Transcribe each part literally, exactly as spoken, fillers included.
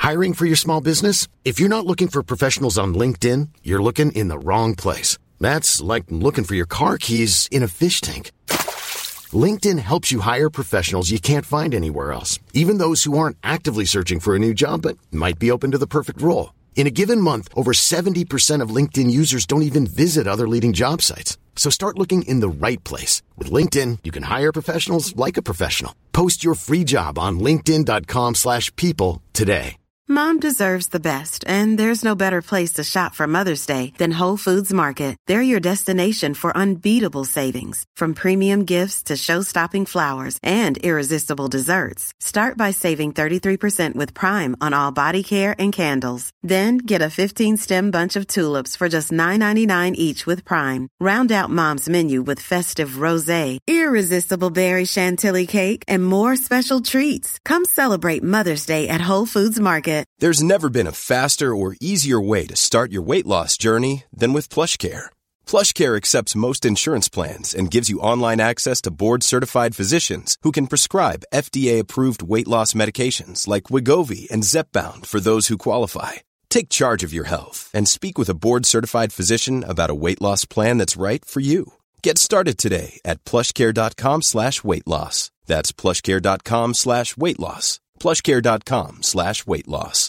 Hiring for your small business? If you're not looking for professionals on LinkedIn, you're looking in the wrong place. That's like looking for your car keys in a fish tank. LinkedIn helps you hire professionals you can't find anywhere else, even those who aren't actively searching for a new job but might be open to the perfect role. In a given month, over seventy percent of LinkedIn users don't even visit other leading job sites. So start looking in the right place. With LinkedIn, you can hire professionals like a professional. Post your free job on linkedin.com slash people today. Mom deserves the best, and there's no better place to shop for Mother's Day than Whole Foods Market. They're your destination for unbeatable savings, from premium gifts to show-stopping flowers and irresistible desserts. Start by saving thirty-three percent with Prime on all body care and candles. Then get a fifteen-stem bunch of tulips for just nine ninety-nine each with Prime. Round out Mom's menu with festive rosé, irresistible berry chantilly cake, and more special treats. Come celebrate Mother's Day at Whole Foods Market. There's never been a faster or easier way to start your weight loss journey than with PlushCare. PlushCare accepts most insurance plans and gives you online access to board-certified physicians who can prescribe F D A-approved weight loss medications like Wegovy and Zepbound for those who qualify. Take charge of your health and speak with a board-certified physician about a weight loss plan that's right for you. Get started today at plushcare.com slash weight loss. That's plushcare.com slash weight loss. plushcare.com slash weight loss.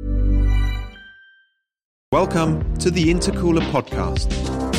Welcome to the Intercooler Podcast.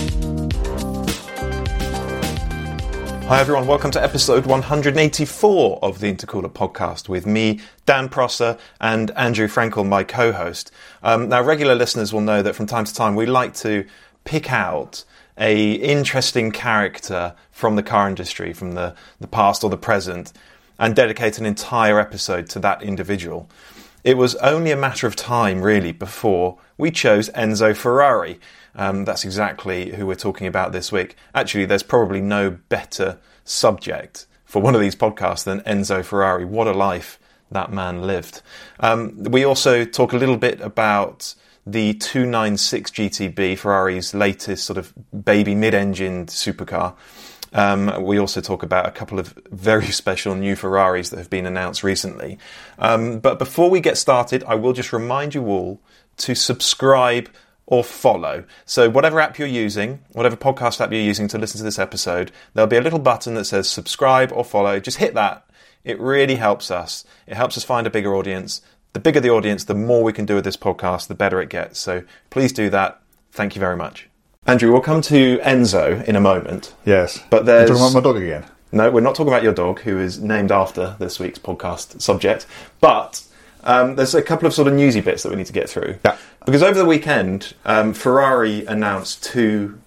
Hi everyone, welcome to episode one hundred eighty-four of the Intercooler Podcast with me, Dan Prosser, and Andrew Frankel, my co-host. Um, now, regular listeners will know that from time to time we like to pick out a interesting character from the car industry, from the, the past or the present, and dedicate an entire episode to that individual. It was only a matter of time, really, before we chose Enzo Ferrari. Um, that's exactly who we're talking about this week. Actually, there's probably no better subject for one of these podcasts than Enzo Ferrari. What a life that man lived. Um, we also talk a little bit about the two ninety-six G T B, Ferrari's latest sort of baby mid-engined supercar. Um, we also talk about a couple of very special new Ferraris that have been announced recently. Um, but before we get started, I will just remind you all to subscribe or follow. So whatever app you're using, whatever podcast app you're using to listen to this episode, there'll be a little button that says subscribe or follow. Just hit that. It really helps us. It helps us find a bigger audience. The bigger the audience, the more we can do with this podcast, the better it gets. So please do that. Thank you very much. Andrew, we'll come to Enzo in a moment. Yes. But there's... You're talking about my dog again? No, we're not talking about your dog, who is named after this week's podcast subject. But um, there's a couple of sort of newsy bits that we need to get through. Yeah. Because over the weekend, um, Ferrari announced two,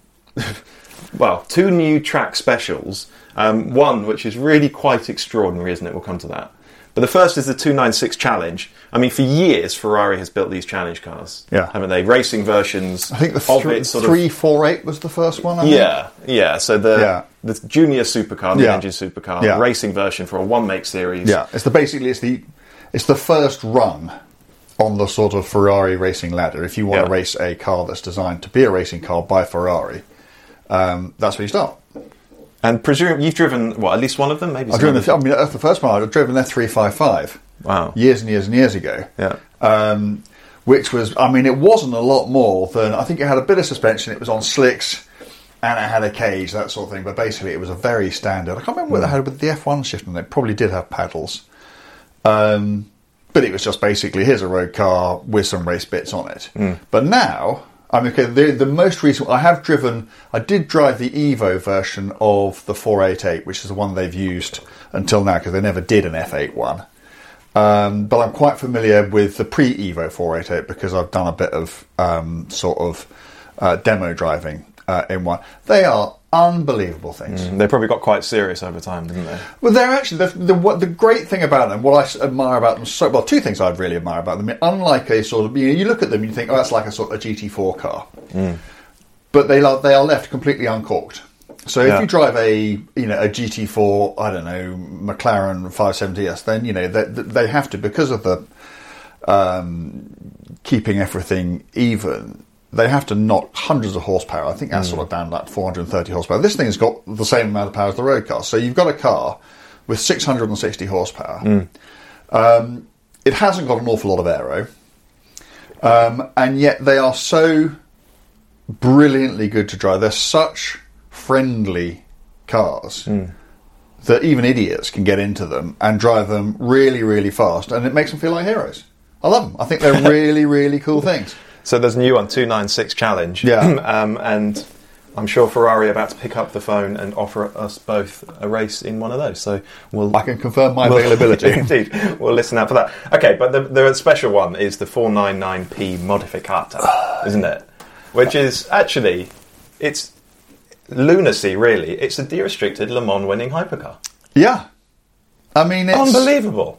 well, two new track specials. Um, one, which is really quite extraordinary, isn't it? We'll come to that. But the first is the two ninety-six Challenge. I mean, for years, Ferrari has built these challenge cars, yeah, haven't they? Racing versions. I think the of th- it, sort three forty-eight was the first one. I yeah, think. yeah. So the yeah. the junior supercar, the yeah. engine supercar, yeah. racing version for a one make series. Yeah, it's the basically it's the it's the first rung on the sort of Ferrari racing ladder. If you want yeah. to race a car that's designed to be a racing car by Ferrari, um, that's where you start. And presume you've driven what, at least one of them, maybe. I've driven. The, I mean, that's the first one. I've driven an F three fifty-five. Wow. Years and years and years ago. Yeah. Um, which was, I mean, it wasn't a lot more than, I think it had a bit of suspension, it was on slicks, and it had a cage, that sort of thing, but basically it was a very standard, I can't remember what they had with the F one shift, and they probably did have paddles. Um, but it was just basically, here's a road car with some race bits on it. Mm. But now, I mean, okay, the, the most recent, I have driven, I did drive the Evo version of the four eighty-eight, which is the one they've used until now, because they never did an F eighty-one. Um, but I'm quite familiar with the pre-Evo four eighty-eight because I've done a bit of um, sort of uh, demo driving uh, in one. They are unbelievable things. Mm, they probably got quite serious over time, didn't they? Well, they're actually, the, the, what, the great thing about them, what I admire about them, so well, two things I really admire about them. Unlike a sort of, you know, you look at them and you think, oh, that's like a sort of a G T four car. Mm. But they are, they are left completely uncorked. So if yeah. you drive a you know a G T four, I don't know, McLaren five seventy S, then you know they, they have to, because of the um, keeping everything even, they have to knock hundreds of horsepower. I think that's mm. sort of down like four hundred thirty horsepower. This thing's got the same amount of power as the road car. So you've got a car with six hundred sixty horsepower. Mm. Um, it hasn't got an awful lot of aero. Um, and yet they are so brilliantly good to drive. They're such friendly cars mm. that even idiots can get into them and drive them really, really fast, and it makes them feel like heroes. I love them. I think they're really, really cool things. So there's a new one, two ninety-six Challenge. Yeah. um, and I'm sure Ferrari are about to pick up the phone and offer us both a race in one of those. So we'll... I can confirm my we'll, availability. Indeed. We'll listen out for that. Okay, but the, the special one is the four ninety-nine P Modificata, isn't it? Which is actually... It's lunacy, really. It's a de-restricted Le Mans winning hypercar. Yeah. I mean, it's... Unbelievable.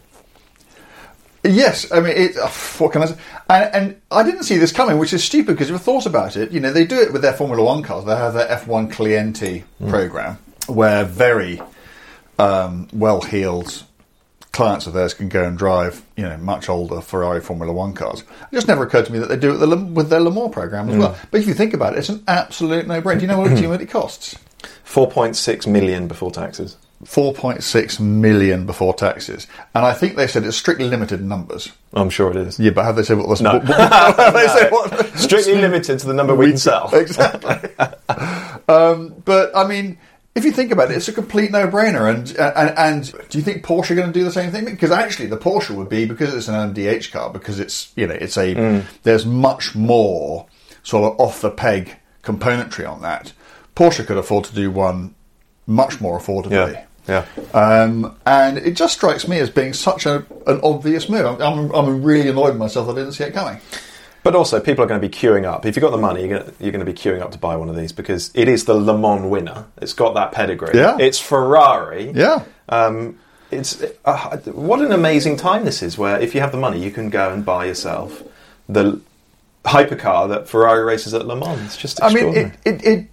Yes, I mean, it, what can I say? And, and I didn't see this coming, which is stupid because if you thought about it, you know, they do it with their Formula One cars. They have their F one Clienti mm. program where very um, well-heeled clients of theirs can go and drive, you know, much older Ferrari Formula One cars. It just never occurred to me that they do it with their Le Mans program as mm. well. But if you think about it, it's an absolute no-brainer. Do you know what it costs? four point six million before taxes. four point six million before taxes. And I think they said it's strictly limited in numbers. I'm sure it is. Yeah, but have they said what was... No. What, what, have they no. said what? Strictly limited to the number we, we can sell. Exactly. um, but, I mean, if you think about it, it's a complete no-brainer. And, and, and do you think Porsche are going to do the same thing? Because actually the Porsche would be, because it's an M D H car, because it's, you know, it's a... Mm. There's much more sort of off-the-peg componentry on that. Porsche could afford to do one much more affordably. Yeah. Yeah, um, and it just strikes me as being such a, an obvious move. I'm, I'm, I'm really annoyed with myself that I didn't see it coming. But also, people are going to be queuing up. If you've got the money, you're going, to, you're going to be queuing up to buy one of these because it is the Le Mans winner. It's got that pedigree. Yeah. It's Ferrari. Yeah. Um, it's uh, what an amazing time this is, where if you have the money, you can go and buy yourself the hypercar that Ferrari races at Le Mans. It's just extraordinary. I mean, it... it, it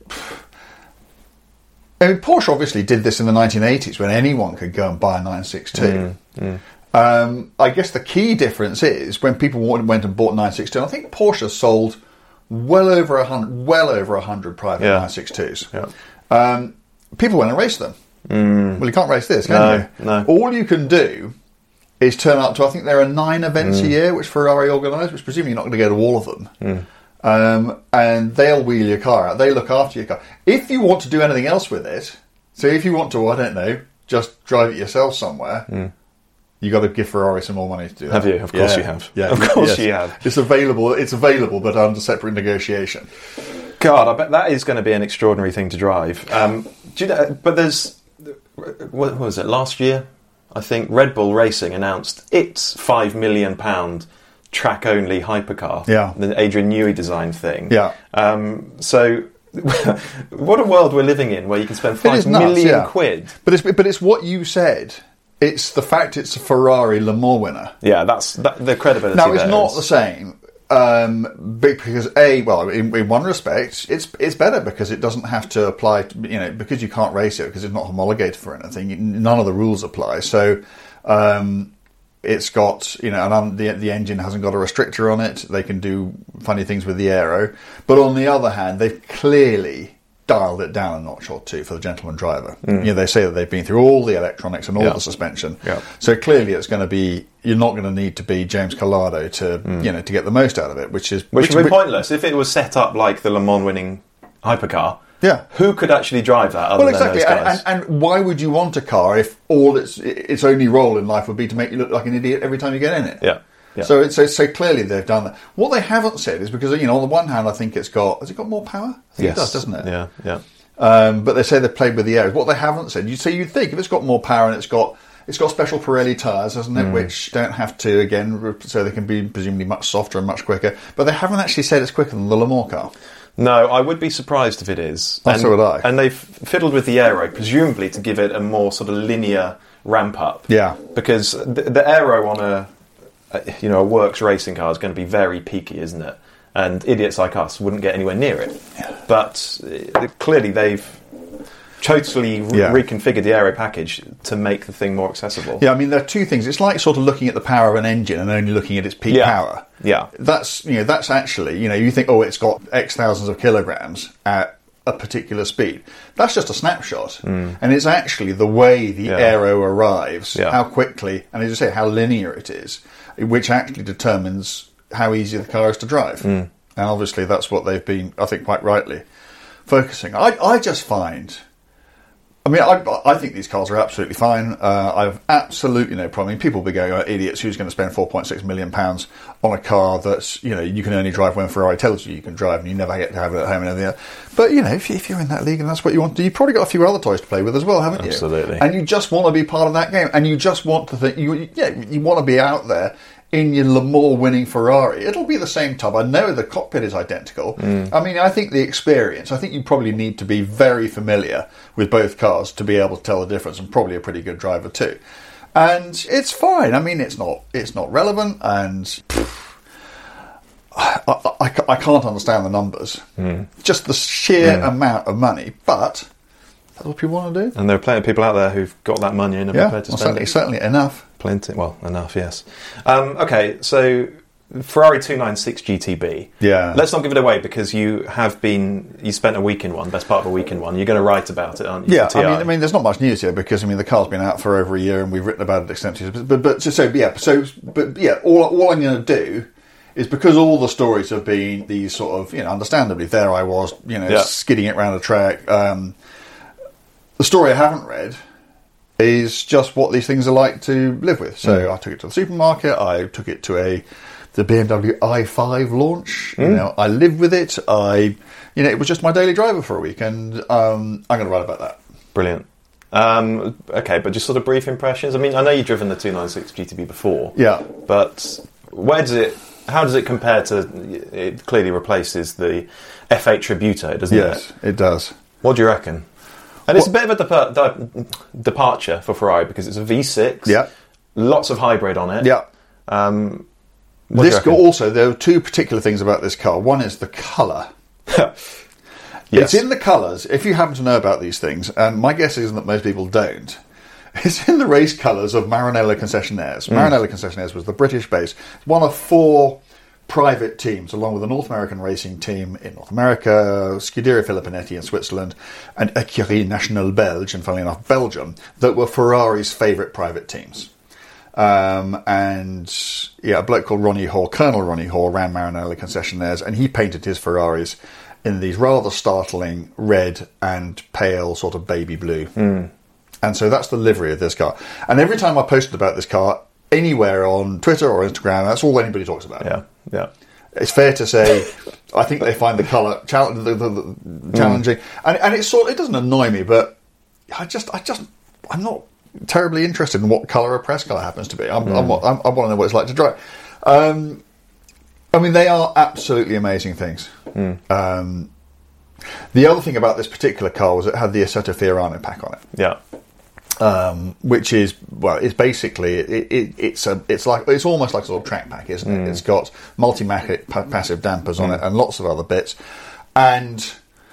I mean, Porsche obviously did this in the nineteen eighties when anyone could go and buy a nine sixty-two. Mm, mm. Um, I guess the key difference is when people went and bought nine sixty-two, I think Porsche sold well over a hundred, well over a hundred private yeah. nine sixty-twos. Yeah. Um, people went and raced them. Mm. Well, you can't race this, can no, you? No. All you can do is turn up to, I think there are nine events mm. a year which Ferrari organise, which presumably you're not going to go to all of them. Mm. Um, and they'll wheel your car out. They look after your car. If you want to do anything else with it, so if you want to, I don't know, just drive it yourself somewhere, mm. you got to give Ferrari some more money to do that. Have you? Of course yeah. you have. Yeah, of course yes. you have. It's available. It's available, but under separate negotiation. God, I bet that is going to be an extraordinary thing to drive. Um, do you know, but there's, what was it, last year? I think Red Bull Racing announced its five million pound track-only hypercar, yeah. the Adrian Newey designed thing. Yeah. Um, so, what a world we're living in, where you can spend five nuts, million yeah. quid. But it's but it's what you said. It's the fact it's a Ferrari Le Mans winner. Yeah, that's that, the credibility. Now it's there not is. the same. Um, because a well, in, in one respect, it's it's better because it doesn't have to apply. To, you know, because you can't race it because it's not homologated for anything. None of the rules apply. So. Um, It's got, you know, and the the engine hasn't got a restrictor on it. They can do funny things with the aero. But on the other hand, they've clearly dialed it down a notch or two for the gentleman driver. Mm. You know, they say that they've been through all the electronics and all yeah. the suspension. Yeah. So clearly it's going to be, you're not going to need to be James Collado to, mm. you know, to get the most out of it, which is... Which, which would be which, pointless. If it was set up like the Le Mans winning hypercar, yeah. who could actually drive that other well, exactly. than those guys? And, and, and why would you want a car if all its its only role in life would be to make you look like an idiot every time you get in it? Yeah. yeah. So, it's, so so clearly they've done that. What they haven't said is because, you know, on the one hand, I think it's got... Has it got more power? I think yes. it does, doesn't it? Yeah, yeah. Um, but they say they've played with the air. What they haven't said, you so you'd think if it's got more power and it's got it's got special Pirelli tyres, hasn't it, mm. which don't have to again, so they can be presumably much softer and much quicker. But they haven't actually said it's quicker than the Le Mans car. No, I would be surprised if it is. Oh, and, so would I. And they've fiddled with the aero, presumably to give it a more sort of linear ramp up. Yeah, because the, the aero on a, a you know a works racing car is going to be very peaky, isn't it? And idiots like us wouldn't get anywhere near it. Yeah. But uh, clearly they've totally re- yeah. reconfigured the aero package to make the thing more accessible. Yeah, I mean there are two things. It's like sort of looking at the power of an engine and only looking at its peak yeah. power. Yeah, that's you know that's actually you know you think oh it's got X thousands of kilograms at a particular speed. That's just a snapshot, mm. and it's actually the way the yeah. aero arrives, yeah. how quickly, and as you say, how linear it is, which actually determines how easy the car is to drive. Mm. And obviously that's what they've been, I think, quite rightly focusing. I, I just find... I mean, I, I think these cars are absolutely fine. Uh, I have absolutely no problem. I mean, people will be going, oh, idiots, who's going to spend four point six million pounds on a car that's, you know, you can only drive when Ferrari tells you you can drive and you never get to have it at home and everything else. But, you know, if, you, if you're in that league and that's what you want to do, you've probably got a few other toys to play with as well, haven't you? Absolutely. And you just want to be part of that game. And you just want to think, you, yeah, you want to be out there in your Le Mans winning Ferrari. It'll be the same tub. I know the cockpit is identical. Mm. I mean, I think the experience, I think you probably need to be very familiar with both cars to be able to tell the difference, and probably a pretty good driver too. And it's fine. I mean, it's not it's not relevant, and pff, I, I, I can't understand the numbers. Mm. Just the sheer mm. amount of money, but that's what people want to do. And there are plenty of people out there who've got that money and are yeah, prepared to well, spend certainly, it. Certainly enough. Plenty, well, enough, yes. Um, okay, so Ferrari two ninety-six G T B. Yeah. Let's not give it away because you have been, you spent a week in one, best part of a week in one. You're going to write about it, aren't you? Yeah, I mean, I mean, there's not much news here because I mean the car's been out for over a year and we've written about it extensively. But but so, so yeah, so but yeah, all all I'm going to do is because all the stories have been these sort of, you know, understandably, there I was, you know, yeah. skidding it around the track. Um, the story I haven't read is just what these things are like to live with. So mm. I took it to the supermarket, I took it to a the B M W i five launch, mm. you know, I live with it, I, you know, it was just my daily driver for a week, and um, I'm going to write about that. Brilliant. Um, okay, but just sort of brief impressions. I mean, I know you've driven the two ninety-six G T B before. Yeah. But where does it, how does it compare to, it clearly replaces the F eight Tributo, doesn't yes, it? Yes, it does. What do you reckon? And it's a bit of a depart- de- departure for Ferrari because it's a V six. Yeah. Lots of hybrid on it. Yeah. Um, this also, there are two particular things about this car. One is the colour. Yes. It's in the colours, if you happen to know about these things, and my guess is that most people don't, it's in the race colours of Maranello Concessionaires. Mm. Maranello Concessionaires was the British base, one of four private teams, along with a North American racing team in North America, Scuderia Filippinetti in Switzerland, and Écurie Nationale Belge, and funnily enough, Belgium, that were Ferrari's favourite private teams. Um, and yeah, a bloke called Ronnie Hoare, Colonel Ronnie Hoare, ran Maranello Concessionaires, and he painted his Ferraris in these rather startling red and pale sort of baby blue. Mm. And so that's the livery of this car. And every time I posted about this car, anywhere on Twitter or Instagram, that's all anybody talks about. Yeah, yeah. It's fair to say, I think they find the colour challenge, the, the, the challenging, mm. and and it's sort. It doesn't annoy me, but I just, I just, I'm not terribly interested in what colour a press car happens to be. I'm, mm. I'm, I'm, I want to know what it's like to drive. Um, I mean, they are absolutely amazing things. Mm. Um, the other thing about this particular car was it had the Assetto Fiorano pack on it. Yeah. Um, which is well, it's basically it, it, it's a it's like it's almost like a sort of track pack, isn't it? Mm. It's got multi-matic pa- passive dampers on mm. it and lots of other bits. And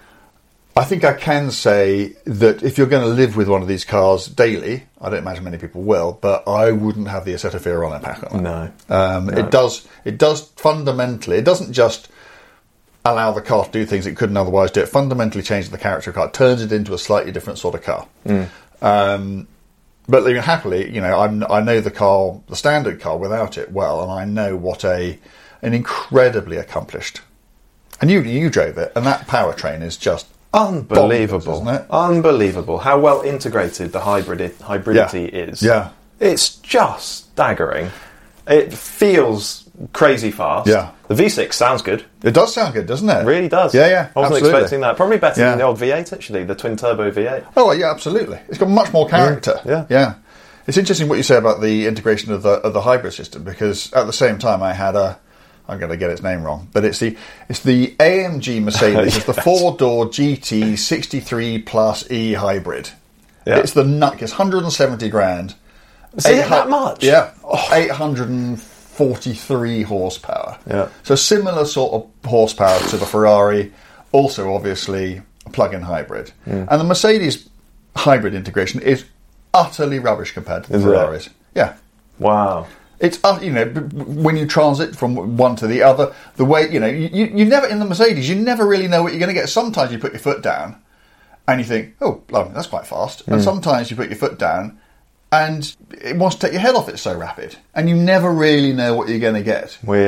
I think I can say that if you're going to live with one of these cars daily, I don't imagine many people will, but I wouldn't have the Assetto Fiorano pack on it. No. Um, no. It does. It does fundamentally. It doesn't just allow the car to do things it couldn't otherwise do. It fundamentally changes the character of the car. It turns it into a slightly different sort of car. Mm. Um, but you know, happily, you know, I'm, I know the car, the standard car, without it well, and I know what a an incredibly accomplished. And you you drove it, and that powertrain is just unbelievable, isn't it? Unbelievable how well integrated the hybrid hybridity yeah. is. Yeah, it's just staggering. It feels crazy fast. Yeah. The V six sounds good. It does sound good, doesn't it? It really does. Yeah, yeah. I wasn't absolutely. expecting that. Probably better yeah. than the old V eight, actually, the twin turbo V eight. Oh, yeah, absolutely. It's got much more character. Yeah. Yeah. yeah. It's interesting what you say about the integration of the of the hybrid system, because at the same time I had a I'm going to get its name wrong, but it's the it's the A M G Mercedes. Yes. It's the four-door G T sixty-three Plus E hybrid. Yeah. It's the nut. It's one hundred seventy grand. Is it that much? Yeah. Oh. eight hundred forty-three horsepower. Yeah. So similar sort of horsepower to the Ferrari, also obviously a plug-in hybrid. Mm. And the Mercedes hybrid integration is utterly rubbish compared to the is Ferraris. It? Yeah. Wow. It's, uh, you know, when you transit from one to the other, the way, you know, you, you never, in the Mercedes, you never really know what you're going to get. Sometimes you put your foot down and you think, oh, blimey, that's quite fast. Mm. And sometimes you put your foot down and it wants to take your head off, it's so rapid. And you never really know what you're going to get. Weird.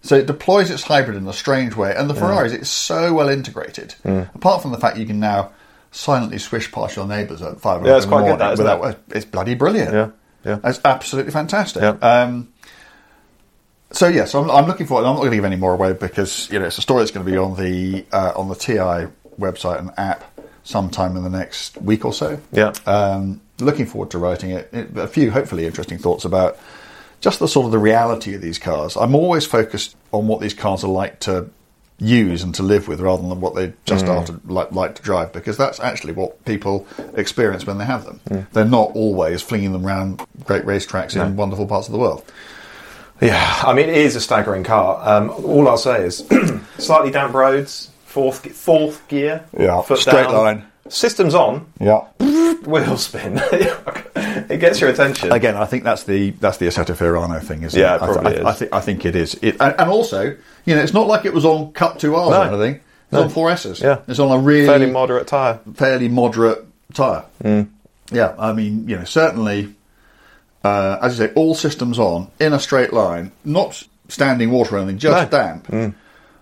So it deploys its hybrid in a strange way. And the Ferraris, yeah. it's so well integrated. Mm. Apart from the fact you can now silently swish past your neighbours at five o'clock yeah, it's in the quite morning. Good, that, isn't without, it? It's bloody brilliant. Yeah, yeah. It's absolutely fantastic. Yeah. Um, so, yeah, so I'm, I'm looking forward. I'm not going to give any more away because, you know, it's a story that's going to be on the uh, on the T I website and app sometime in the next week or so. Yeah. Um, looking forward to writing it. it. A few, hopefully, interesting thoughts about just the sort of the reality of these cars. I'm always focused on what these cars are like to use and to live with rather than what they just mm. are to like, like to drive, because that's actually what people experience when they have them. Mm. They're not always flinging them around great racetracks no. in wonderful parts of the world. Yeah, I mean, it is a staggering car. Um, all I'll say is slightly damp roads, fourth fourth gear, yeah, foot straight down, line. Systems on, yeah, wheel spin. It gets your attention. Again, I think that's the that's the Assetto Fiorano thing, isn't yeah, it? it probably I, th- is. I, I think I think it is. It, and, and also, you know, it's not like it was on Cup two R's no. or anything. It's no. on four S's. Yeah, it's on a really fairly moderate tyre. Fairly moderate tyre. Mm. Yeah, I mean, you know, certainly, uh, as you say, all systems on in a straight line, not standing water or anything, just no. damp. Mm.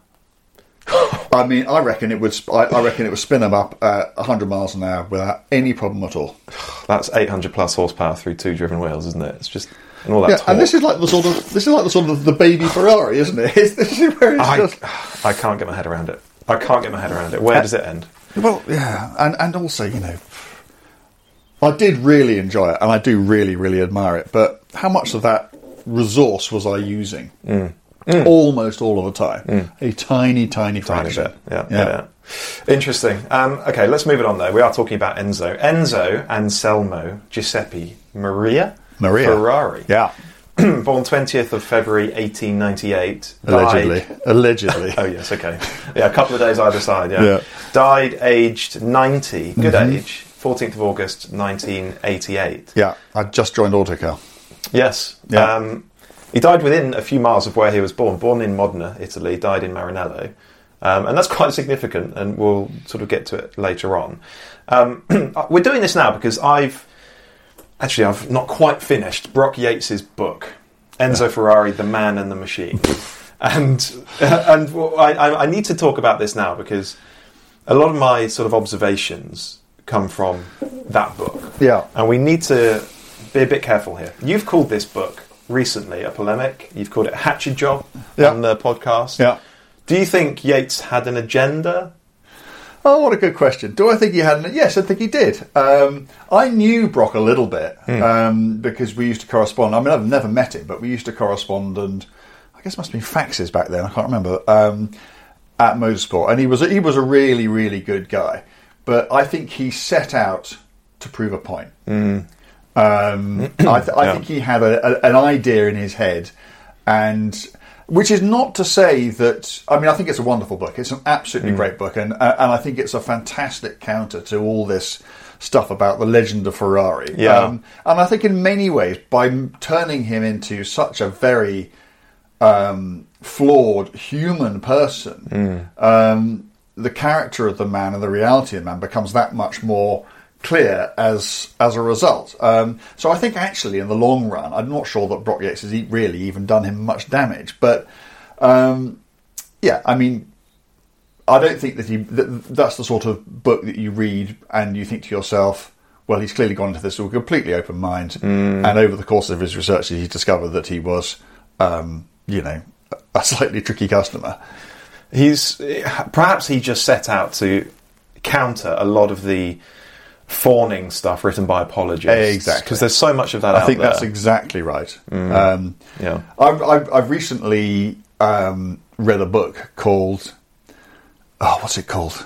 I mean, I reckon it would. I, I reckon it would spin them up at one hundred miles an hour without any problem at all. That's eight hundred plus horsepower through two driven wheels, isn't it? It's just and all that. Yeah, torque. and this is like the sort of this is like the sort of the baby Ferrari, isn't it? It's, this is where it's I, just. I can't get my head around it. I can't get my head around it. Where uh, does it end? Well, yeah, and and also, you know, I did really enjoy it, and I do really, really admire it. But how much of that resource was I using? Mm. Mm. Almost all of the time. Mm. A tiny, tiny Tiny fraction. bit. Yeah, yeah. yeah. Interesting. Um, okay, let's move it on though. We are talking about Enzo. Enzo Anselmo Giuseppe Maria, Maria. Ferrari. Yeah. Born twentieth of February eighteen ninety-eight. Allegedly. Died... Allegedly. Oh, yes, okay. Yeah, a couple of days either side, yeah. yeah. Died aged ninety. Good mm-hmm. age. fourteenth of August, nineteen eighty-eight. Yeah, I just joined Autocar. Yes. Yeah. Um, he died within a few miles of where he was born. Born in Modena, Italy, died in Maranello. Um, and that's quite significant, and we'll sort of get to it later on. Um, we're doing this now because I've... Actually, I've not quite finished Brock Yates's book, Enzo Ferrari, The Man and the Machine. and and I, I need to talk about this now because a lot of my sort of observations come from that book. Yeah. And we need to be a bit careful here. You've called this book recently a polemic. You've called it a hatchet job yeah. on the podcast. Yeah. Do you think Yates had an agenda? Oh, what a good question. Do I think he had an... Yes, I think he did. Um, I knew Brock a little bit mm. um, because we used to correspond. I mean, I've never met him, but we used to correspond, and I guess it must have been faxes back then. I can't remember. Um, at Motorsport. And he was, a, he was a really, really good guy. But I think he set out to prove a point. Mm. Um, I, th- I yeah. think he had a, a, an idea in his head, and which is not to say that. I mean, I think it's a wonderful book. It's an absolutely mm. great book, and uh, and I think it's a fantastic counter to all this stuff about the legend of Ferrari. Yeah. Um, and I think in many ways, by m- turning him into such a very um, flawed human person, mm. um, the character of the man and the reality of the man becomes that much more clear as as a result. Um, so I think actually in the long run, I'm not sure that Brock Yates has really even done him much damage. But um, yeah, I mean, I don't think that he that, that's the sort of book that you read and you think to yourself, well, he's clearly gone into this with a completely open mind. Mm. And over the course of his research, he discovered that he was, um, you know, a slightly tricky customer. He's perhaps he just set out to counter a lot of the fawning stuff written by apologists. Exactly. Because there's so much of that I out think there. that's exactly right. Mm. Um, yeah. I've, I've, I've recently um, read a book called... Oh, what's it called?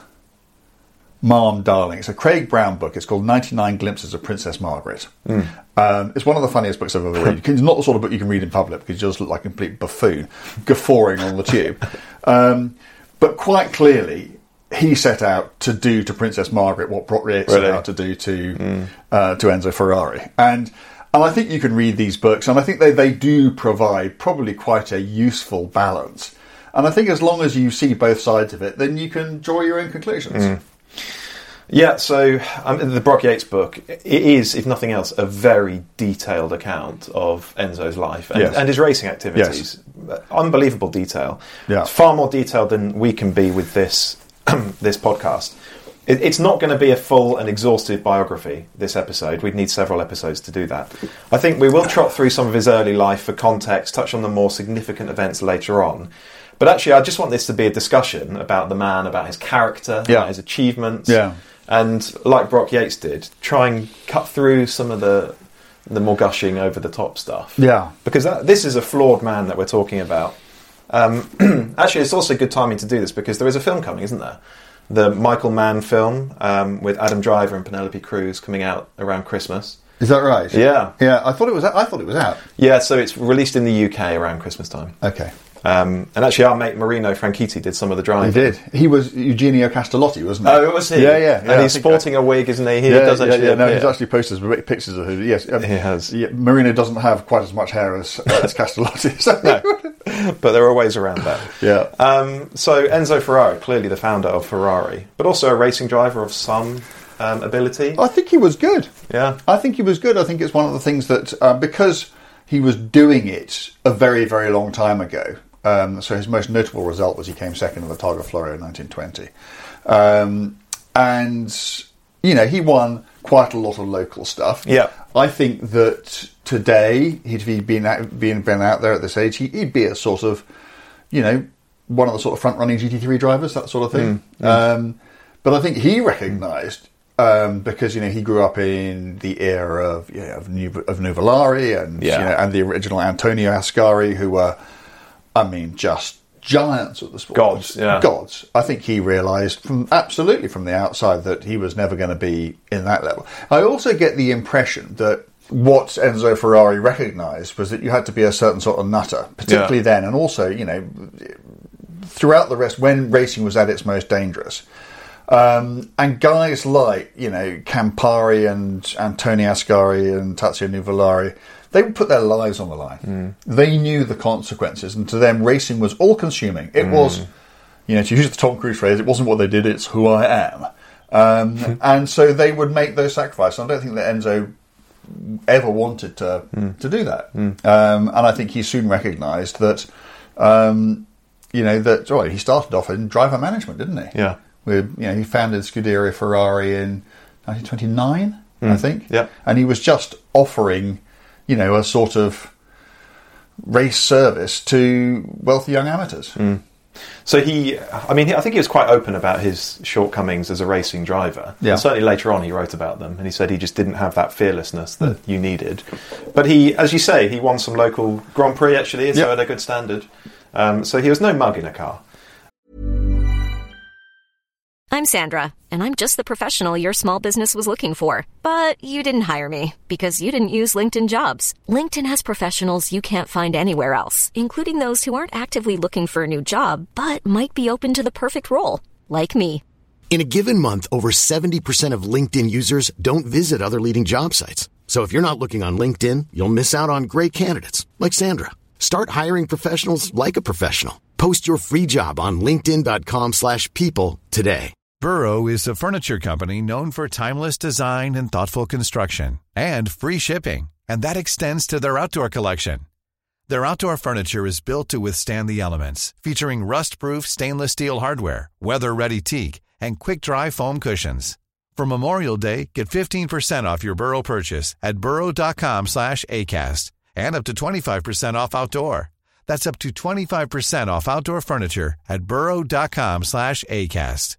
Mom, Darling. It's a Craig Brown book. It's called ninety-nine Glimpses of Princess Margaret. Mm. Um, it's one of the funniest books I've ever read. It's not the sort of book you can read in public because you just look like a complete buffoon guffawing on the tube. Um, but quite clearly... he set out to do to Princess Margaret what Brock Yates really? set out to do to mm. uh, to Enzo Ferrari, and and I think you can read these books, and I think they, they do provide probably quite a useful balance. And I think as long as you see both sides of it, then you can draw your own conclusions. Mm. Yeah, so um, the Brock Yates book, it is, if nothing else, a very detailed account of Enzo's life and, yes. and his racing activities. Yes. Unbelievable detail. Yeah. It's far more detailed than we can be with this this podcast. It, it's not going to be a full and exhaustive biography, this episode. We'd need several episodes to do that. I think we will trot through some of his early life for context, touch on the more significant events later on. But actually, I just want this to be a discussion about the man, about his character, yeah. about his achievements. Yeah. And like Brock Yates did, try and cut through some of the the more gushing, over-the-top stuff. Yeah. Because that, this is a flawed man that we're talking about. Um, actually, it's also good timing to do this because there is a film coming, isn't there? The Michael Mann film um, with Adam Driver and Penelope Cruz coming out around Christmas. Is that right? Yeah. Yeah, I thought it was out. I thought it was out. Yeah, so it's released in the U K around Christmas time. Okay. Um, and actually, our mate Marino Franchitti did some of the driving. He did. He was Eugenio Castellotti, wasn't he? Oh, was he? Yeah, yeah. yeah and he's sporting I, a wig, isn't he? He yeah, does actually. Yeah, yeah. No, appear. he's actually posted some pictures of him. Yes, um, he has. Yeah, Marino doesn't have quite as much hair as, uh, as Castellotti. So. No. But there are ways around that. Yeah. Um, so Enzo Ferrari, clearly the founder of Ferrari, but also a racing driver of some um, ability. I think he was good. Yeah. I think he was good. I think it's one of the things that, uh, because he was doing it a very, very long time ago, um, so his most notable result was he came second in the Targa Florio in nineteen twenty. Um, and, you know, he won quite a lot of local stuff. Yeah. I think that today, he'd be been out, been, been out there at this age, he, he'd be a sort of, you know, one of the sort of front-running G T three drivers, that sort of thing. Mm, mm. Um, but I think he recognised, um, because, you know, he grew up in the era of, you know, of, Nu- of Nuvolari and, yeah. you know, and the original Antonio Ascari, who were, I mean, just giants of the sport. Gods, yeah. Gods. I think he realised from absolutely from the outside that he was never going to be in that level. I also get the impression that what Enzo Ferrari recognised was that you had to be a certain sort of nutter, particularly yeah. then, and also, you know, throughout the rest, when racing was at its most dangerous. Um, and guys like, you know, Campari and Antonio Ascari and Tazio Nuvolari, they would put their lives on the line. Mm. They knew the consequences, and to them, racing was all-consuming. It mm. was, you know, to use the Tom Cruise phrase, it wasn't what they did, it's who I am. Um, and so they would make those sacrifices. I don't think that Enzo ever wanted to mm. to do that. Mm. Um, and I think he soon recognised that, um, you know, that well, he started off in driver management, didn't he? Yeah. With, you know, he founded Scuderia Ferrari in nineteen twenty-nine, mm. I think. Yeah. And he was just offering, you know, a sort of race service to wealthy young amateurs. Mm. So he, I mean, I think he was quite open about his shortcomings as a racing driver. Yeah. And certainly later on he wrote about them, and he said he just didn't have that fearlessness that mm. you needed. But he, as you say, he won some local Grand Prix actually, so yep. at a good standard. Um, so he was no mug in a car. I'm Sandra, and I'm just the professional your small business was looking for. But you didn't hire me because you didn't use LinkedIn Jobs. LinkedIn has professionals you can't find anywhere else, including those who aren't actively looking for a new job, but might be open to the perfect role, like me. In a given month, over seventy percent of LinkedIn users don't visit other leading job sites. So if you're not looking on LinkedIn, you'll miss out on great candidates, like Sandra. Start hiring professionals like a professional. Post your free job on linkedin.com slash people today. Burrow is a furniture company known for timeless design and thoughtful construction, and free shipping, and that extends to their outdoor collection. Their outdoor furniture is built to withstand the elements, featuring rust-proof stainless steel hardware, weather-ready teak, and quick-dry foam cushions. For Memorial Day, get fifteen percent off your Burrow purchase at burrow.com slash ACAST, and up to twenty-five percent off outdoor. That's up to twenty-five percent off outdoor furniture at burrow.com slash ACAST.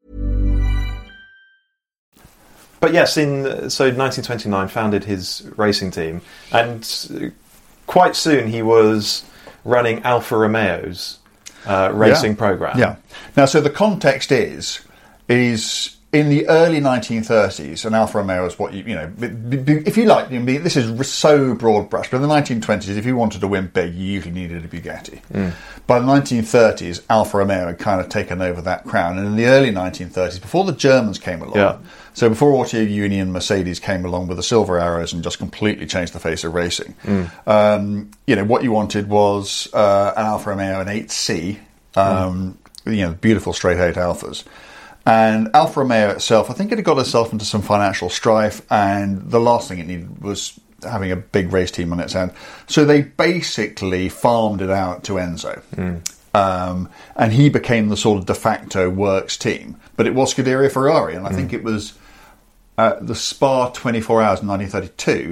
But yes, in so nineteen twenty-nine, founded his racing team, and quite soon he was running Alfa Romeo's uh, racing yeah. program. Yeah. Now, so the context is is in the early nineteen thirties, and Alfa Romeo is what you you know, if you like, you know, this is so broad brush, but in the nineteen twenties, if you wanted to win big, you usually needed a Bugatti. Mm. By the nineteen thirties, Alfa Romeo had kind of taken over that crown, and in the early nineteen thirties, before the Germans came along, yeah. so before Auto Union, Mercedes came along with the silver arrows and just completely changed the face of racing, mm. um, you know, what you wanted was uh, an Alfa Romeo, an eight C, um, mm. you know, beautiful straight eight Alphas. And Alfa Romeo itself, I think it had got itself into some financial strife, and the last thing it needed was having a big race team on its own. So they basically farmed it out to Enzo. Mm. Um, and he became the sort of de facto works team. But it was Scuderia Ferrari, and I mm. think it was uh, the Spa twenty-four hours in nineteen thirty-two,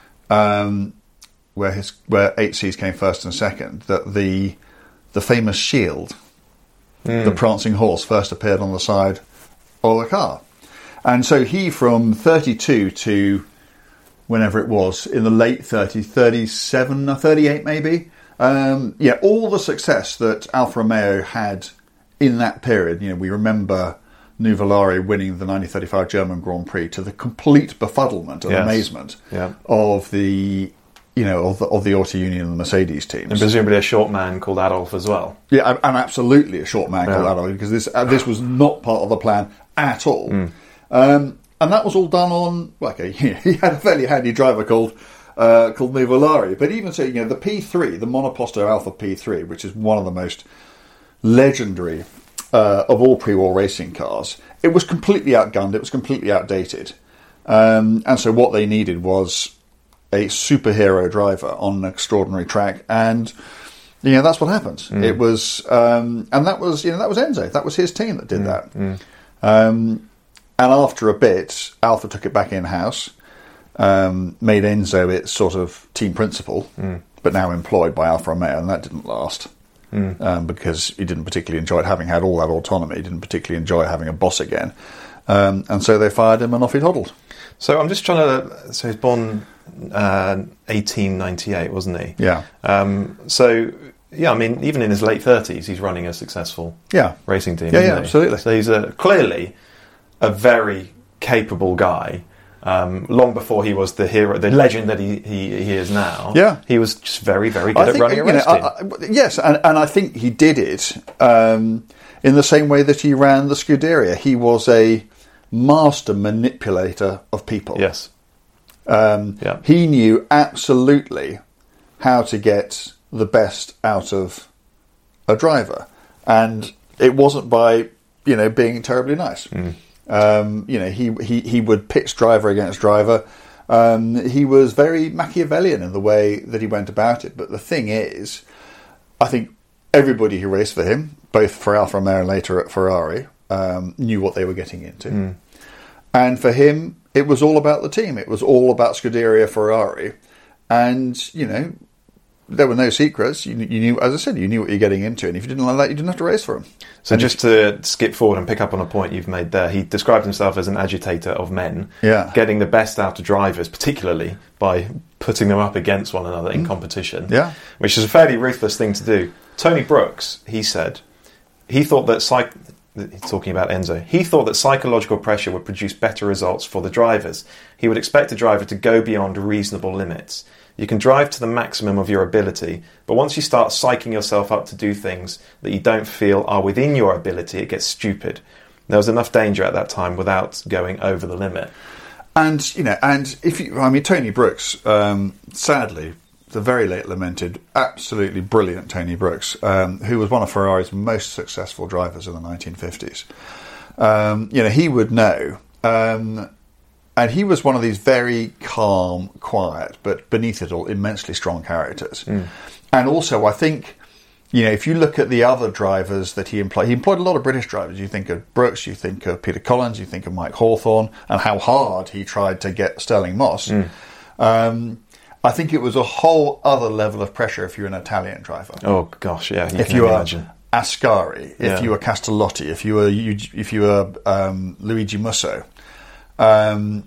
um, where his where H Cs came first and second, that the the famous shield, mm. the prancing horse, first appeared on the side of the car. And so he, from thirty-two to whenever it was, in the late thirties, thirty-seven or thirty-eight maybe, um, yeah, all the success that Alfa Romeo had in that period, you know, we remember Nuvolari winning the nineteen thirty-five German Grand Prix to the complete befuddlement and yes. amazement yeah. of the, you know, of the, of the Auto Union and the Mercedes teams. And presumably a short man called Adolf as well. Yeah, and absolutely a short man yeah. called Adolf, because this uh, this was not part of the plan at all. Mm. Um, and that was all done on, well, okay, he had a fairly handy driver called uh, called Nuvolari. But even so, you know, the P three, the Monoposto Alpha P three, which is one of the most legendary uh, of all pre-war racing cars, it was completely outgunned, it was completely outdated. Um, and so what they needed was a superhero driver on an extraordinary track, and you know that's what happened. Mm. It was, um, and that was, you know, that was Enzo. That was his team that did mm. that. Mm. Um, and after a bit, Alfa took it back in house, um, made Enzo its sort of team principal, mm. but now employed by Alfa Romeo, and that didn't last mm. um, because he didn't particularly enjoy it, having had all that autonomy. He didn't particularly enjoy having a boss again, um, and so they fired him, and off he toddled. So I'm just trying to. So he's born uh, eighteen ninety-eight, wasn't he? Yeah. Um, so yeah, I mean, even in his late thirties, he's running a successful yeah. racing team. Yeah, isn't yeah, he? absolutely. So he's a, clearly a very capable guy. Um, long before he was the hero, the legend that he, he, he is now. Yeah, he was just very, very good I at think, running a race know, team. I, I, yes, and, and I think he did it um, in the same way that he ran the Scuderia. He was a master manipulator of people. Yes. Um, yeah. He knew absolutely how to get the best out of a driver, and it wasn't by, you know, being terribly nice. Mm. Um, you know, he, he he would pitch driver against driver. Um, he was very Machiavellian in the way that he went about it. But the thing is, I think everybody who raced for him, both for Alfa Romeo and later at Ferrari, um, knew what they were getting into. Mm. And for him, it was all about the team. It was all about Scuderia Ferrari. And, you know, there were no secrets. You, you knew, as I said, you knew what you're getting into. And if you didn't like that, you didn't have to race for him. So and just if, to skip forward and pick up on a point you've made there, he described himself as an agitator of men, yeah. getting the best out of drivers, particularly by putting them up against one another in mm. competition, yeah. which is a fairly ruthless thing to do. Tony Brooks, he said, he thought that psych- he's talking about Enzo, he thought that psychological pressure would produce better results for the drivers. He would expect a driver to go beyond reasonable limits. You can drive to the maximum of your ability, but once you start psyching yourself up to do things that you don't feel are within your ability, it gets stupid. There was enough danger at that time without going over the limit. And, you know, and if you, I mean, Tony Brooks, um, sadly, the very late lamented, absolutely brilliant Tony Brooks, um, who was one of Ferrari's most successful drivers in the nineteen fifties. Um, you know, he would know. Um, And he was one of these very calm, quiet, but beneath it all, immensely strong characters. Mm. And also, I think, you know, if you look at the other drivers that he employed, he employed a lot of British drivers. You think of Brooks, you think of Peter Collins, you think of Mike Hawthorne, and how hard he tried to get Stirling Moss. Mm. Um, I think it was a whole other level of pressure if you're an Italian driver. Oh, gosh, yeah. You if can you imagine. Were Ascari, if yeah. you were Castellotti, if you were, if you were um, Luigi Musso. Um,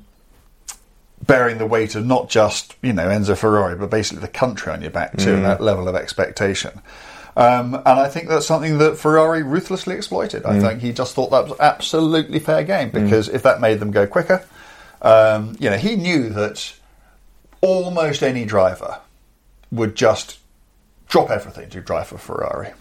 bearing the weight of not just, you know, Enzo Ferrari, but basically the country on your back too, mm. that level of expectation. Um, and I think that's something that Ferrari ruthlessly exploited. I mm. think he just thought that was absolutely fair game, because mm. if that made them go quicker, um, you know, he knew that almost any driver would just drop everything to drive for Ferrari.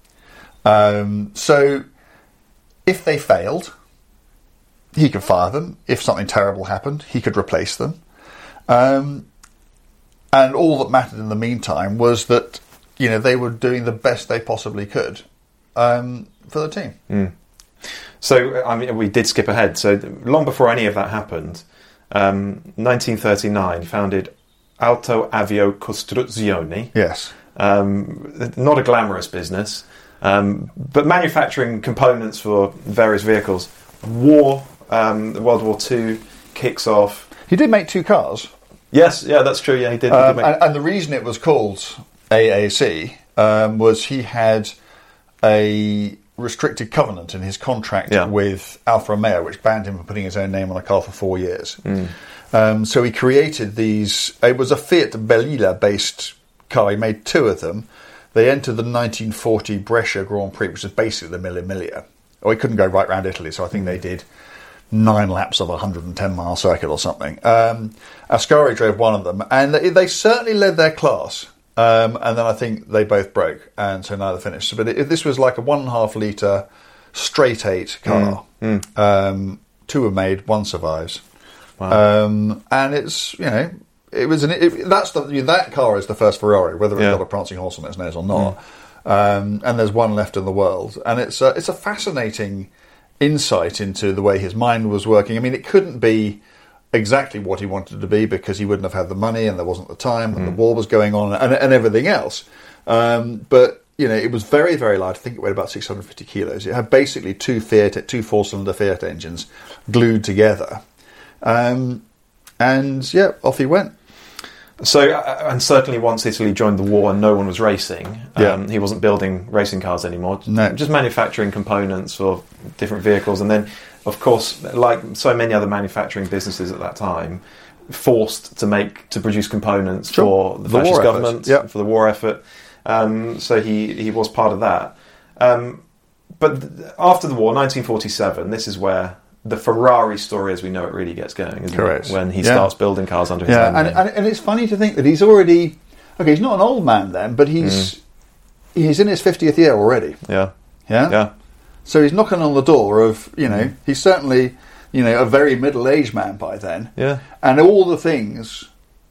Um, so if they failed, he could fire them. If something terrible happened, he could replace them. Um, and all that mattered in the meantime was that, you know, they were doing the best they possibly could um, for the team. Mm. So, I mean, we did skip ahead. So, long before any of that happened, um, nineteen thirty-nine, founded Alto Avio Costruzioni. Yes. Um, not a glamorous business, um, but manufacturing components for various vehicles. War, um, World War Two kicks off. He did make two cars. Yes, yeah, that's true. Yeah, he did. He Um, did make... and, and the reason it was called A A C um, was he had a restricted covenant in his contract Yeah. with Alfa Romeo, which banned him from putting his own name on a car for four years. Mm. Um, so he created these. It was a Fiat Belila-based car. He made two of them. They entered the nineteen forty Brescia Grand Prix, which is basically the Mille Miglia. Oh, he couldn't go right round Italy, so I think they did nine laps of a one hundred ten mile circuit or something. Um, Ascari drove one of them, and they, they certainly led their class. Um, and then I think they both broke, and so neither finished. But it, this was like a one and a half litre straight eight car. Mm, mm. Um, two were made, one survives. Wow. Um, and it's, you know, it was an, it, that's the, that car is the first Ferrari, whether it's Yeah. got a prancing horse on its nose or not. Mm. Um, and there's one left in the world, and it's a, it's a fascinating insight into the way his mind was working. I mean, it couldn't be exactly what he wanted to be because he wouldn't have had the money and there wasn't the time and mm. the war was going on and, and everything else. Um, but, you know, it was very, very light. I think it weighed about six hundred fifty kilos. It had basically two Fiat, two four-cylinder Fiat engines glued together. Um, and, yeah, off he went. So, uh, and certainly once Italy joined the war and no one was racing, um, Yeah. he wasn't building racing cars anymore. No. Just manufacturing components for different vehicles. And then, of course, like so many other manufacturing businesses at that time, forced to make to produce components Sure. for the, The fascist war government, efforts. Yep. for the war effort. Um, so he, he was part of that. Um, but th- after the war, nineteen forty-seven, this is where the Ferrari story as we know it really gets going, isn't Correct. it? When he Yeah. starts building cars under his Yeah, own and, name. and, and it's funny to think that he's already... Okay, he's not an old man then, but he's mm. he's in his fiftieth year already. Yeah. Yeah? Yeah. So he's knocking on the door of, you know, he's certainly, you know, a very middle-aged man by then. Yeah. And all the things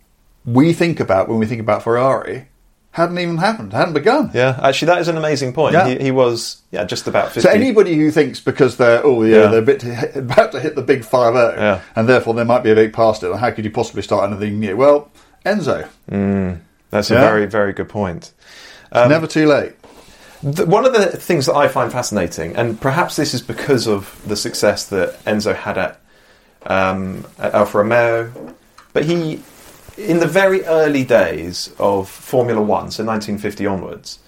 we think about when we think about Ferrari hadn't even happened, hadn't begun. Yeah, actually, that is an amazing point. Yeah. He, he was, yeah, just about fifty. So anybody who thinks because they're, oh, yeah, Yeah. they're a bit to, about to hit the big five oh, Yeah. and therefore they might be a bit past it, and how could you possibly start anything new? Well, Enzo. Mm, that's Yeah. a very, very good point. Um, Never too late. th- one of the things that I find fascinating, and perhaps this is because of the success that Enzo had at, um, at Alfa Romeo, but he, in the very early days of Formula One, so nineteen fifty onwards,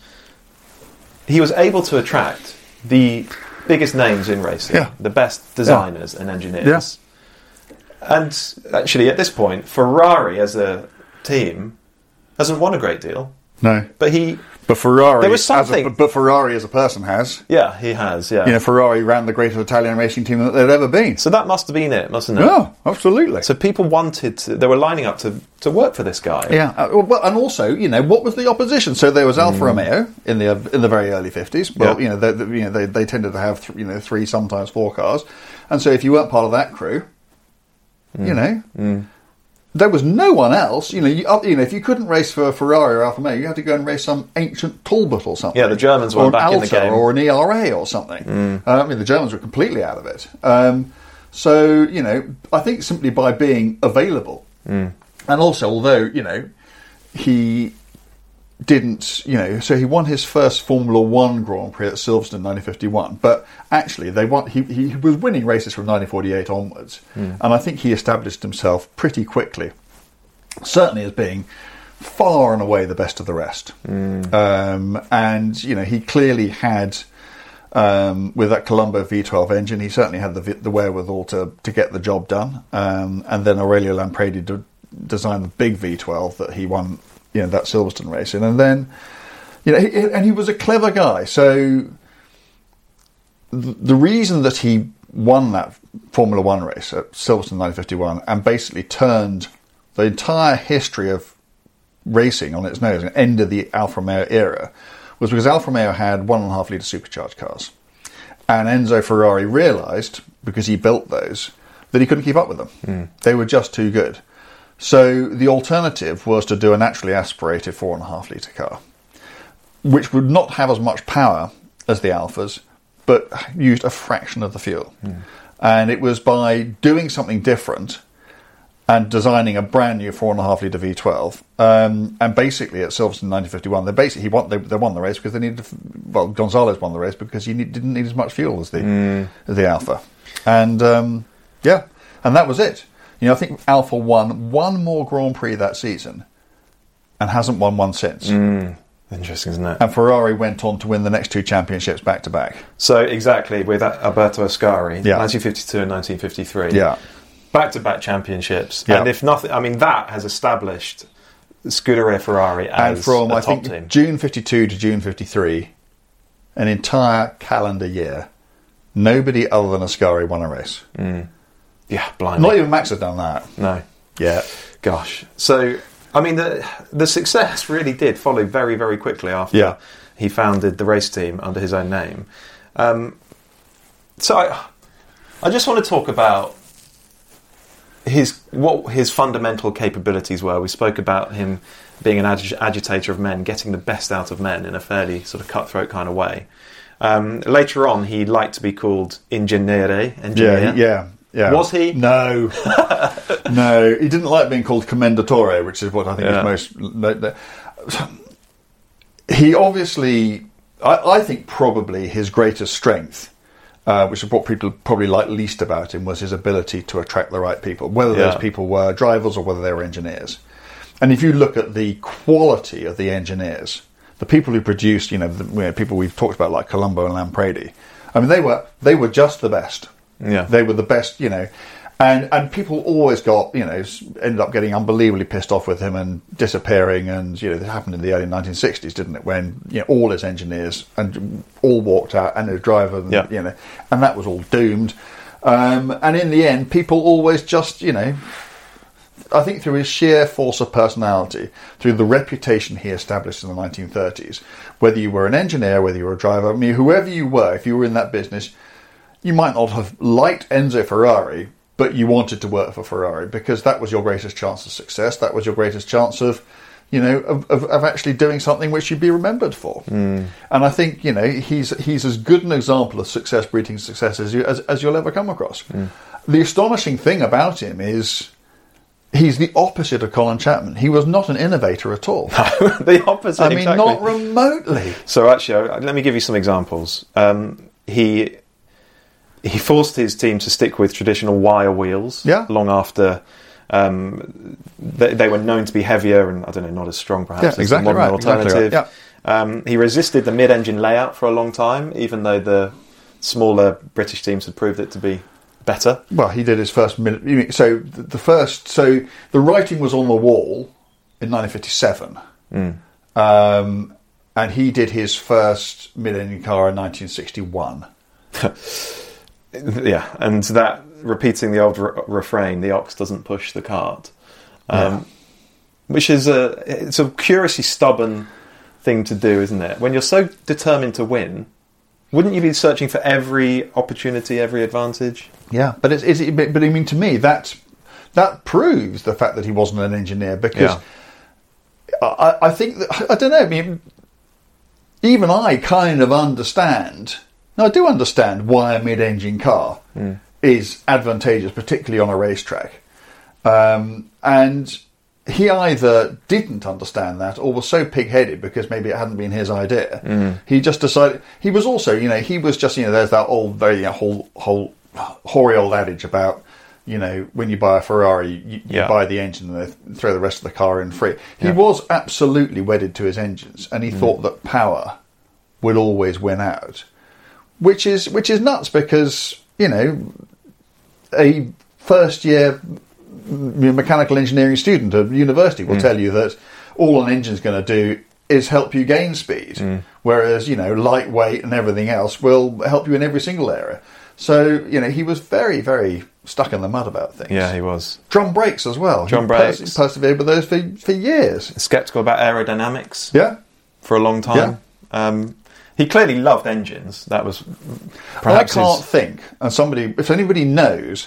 he was able to attract the biggest names in racing, Yeah. the best designers and engineers. Yeah. And actually, at this point, Ferrari as a team hasn't won a great deal. No. But he, But Ferrari, There was as something- a, but Ferrari as a person has. yeah, he has, yeah. You know, Ferrari ran the greatest Italian racing team that there'd ever been. So that must have been it, mustn't it? Yeah, absolutely. So people wanted to, they were lining up to, to work for this guy. Yeah, uh, well, and also, you know, what was the opposition? So there was Alfa Romeo in the in the very early fifties. Well, Yeah. you know, they, they, you know, they they tended to have th- you know three, sometimes four cars, and so if you weren't part of that crew, you know, there was no one else. You know, you, uh, you know, if you couldn't race for a Ferrari or Alfa Romeo, you had to go and race some ancient Talbot or something. Yeah, the Germans or weren't an back in the Alta game. or an E R A or something. Uh, I mean, the Germans were completely out of it. Um, so you know, I think simply by being available. And also, although, you know, he didn't, you know, so he won his first Formula One Grand Prix at Silverstone in nineteen fifty-one, but actually they won, he, he was winning races from nineteen forty-eight onwards, and I think he established himself pretty quickly, certainly as being far and away the best of the rest. Um, and, you know, he clearly had... Um, with that Colombo V twelve engine, he certainly had the the wherewithal to, to get the job done. Um, and then Aurelio Lampredi d- designed the big V twelve that he won, you know, that Silverstone race in. And then, you know, he, and he was a clever guy. So th- the reason that he won that Formula One race at Silverstone in nineteen fifty-one and basically turned the entire history of racing on its nose and ended the Alfa Romeo era was because Alfa Romeo had one and a half litre supercharged cars. And Enzo Ferrari realised, because he built those, that he couldn't keep up with them. Mm. They were just too good. So the alternative was to do a naturally aspirated four and a half litre car, which would not have as much power as the Alfas, but used a fraction of the fuel. Mm. And it was by doing something different and designing a brand new four and a half litre V twelve. Um, and basically at Silverstone in nineteen fifty-one, they basically he won, they, they won the race because they needed, well, Gonzalez won the race because he need, didn't need as much fuel as the mm. as the Alfa. And um, yeah, and that was it. You know, I think Alfa won one more Grand Prix that season and hasn't won one since. Mm. Interesting, isn't it? And Ferrari went on to win the next two championships back to back. So exactly with Alberto Ascari, yeah. nineteen fifty-two and nineteen fifty-three. Yeah. Back-to-back championships. Yeah. And if nothing, I mean, that has established Scuderia Ferrari as and from, a I top think, team. June fifty-two to June fifty-three, an entire calendar year, nobody other than Ascari won a race. Mm. Yeah, blimey. Not even Max has done that. No. Yeah. Gosh. So, I mean, the the success really did follow very, very quickly after yeah. he founded the race team under his own name. Um, so, I, I just want to talk about his what his fundamental capabilities were. We spoke about him being an ag- agitator of men, getting the best out of men in a fairly sort of cutthroat kind of way. Um, later on, he liked to be called Ingegnere, engineer. Yeah, yeah, yeah. Was he? No. No, he didn't like being called Commendatore, which is what I think yeah. is most... He obviously... I, I think probably his greatest strength, uh, which is what people probably liked least about him, was his ability to attract the right people, whether yeah. those people were drivers or whether they were engineers. And if you look at the quality of the engineers, the people who produced, you know, the you know, people we've talked about like Colombo and Lampredi, I mean, they were they were just the best. Yeah. They were the best, you know. And and people always got, you know, ended up getting unbelievably pissed off with him and disappearing. And, you know, it happened in the early nineteen sixties, didn't it? When, you know, all his engineers and all walked out and his driver, and, yeah. you know, and that was all doomed. Um, and in the end, people always just, you know, I think through his sheer force of personality, through the reputation he established in the nineteen thirties, whether you were an engineer, whether you were a driver, I mean, whoever you were, if you were in that business, you might not have liked Enzo Ferrari, but you wanted to work for Ferrari because that was your greatest chance of success. That was your greatest chance of, you know, of, of, of actually doing something which you'd be remembered for. Mm. And I think, you know, he's he's as good an example of success breeding success as, you, as, as you'll ever come across. Mm. The astonishing thing about him is he's the opposite of Colin Chapman. He was not an innovator at all. The opposite, I mean, exactly. not remotely. So actually, let me give you some examples. Um, he... He forced his team to stick with traditional wire wheels yeah. long after um, they, they were known to be heavier and, I don't know, not as strong perhaps yeah, as exactly the modern right, alternative. Exactly right. yeah. um, he resisted the mid-engine layout for a long time, even though the smaller British teams had proved it to be better. Well, he did his first... Mid- so the first... So the writing was on the wall in nineteen fifty-seven. Mm. Um, and he did his first mid-engine car in nineteen sixty-one. Yeah, and that, repeating the old re- refrain, the ox doesn't push the cart, um, yeah. which is a it's a curiously stubborn thing to do, isn't it? When you're so determined to win, wouldn't you be searching for every opportunity, every advantage? Yeah, but it's, it's but, but I mean, to me, that that proves the fact that he wasn't an engineer, because yeah. I, I think that, I don't know. I mean, even I kind of understand. Now, I do understand why a mid-engine car mm. is advantageous, particularly on a racetrack. Um, and he either didn't understand that or was so pig-headed because maybe it hadn't been his idea. Mm. He just decided... He was also, you know, he was just, you know, there's that old, very you know, whole, whole hoary old adage about, you know, when you buy a Ferrari, you, yeah. you buy the engine and they throw the rest of the car in free. He yeah. was absolutely wedded to his engines, and he mm. thought that power would always win out. Which is which is nuts because, you know, a first year mechanical engineering student at university will mm. tell you that all an engine's going to do is help you gain speed, mm. whereas, you know, lightweight and everything else will help you in every single area. So, you know, he was very, very stuck in the mud about things. Yeah, he was. Drum brakes as well. Drum he brakes. Pers- persevered with those for, for years. Sceptical about aerodynamics. Yeah. For a long time. Yeah. Um, He clearly loved engines. That was perhaps I can't his... think, and somebody, if anybody knows,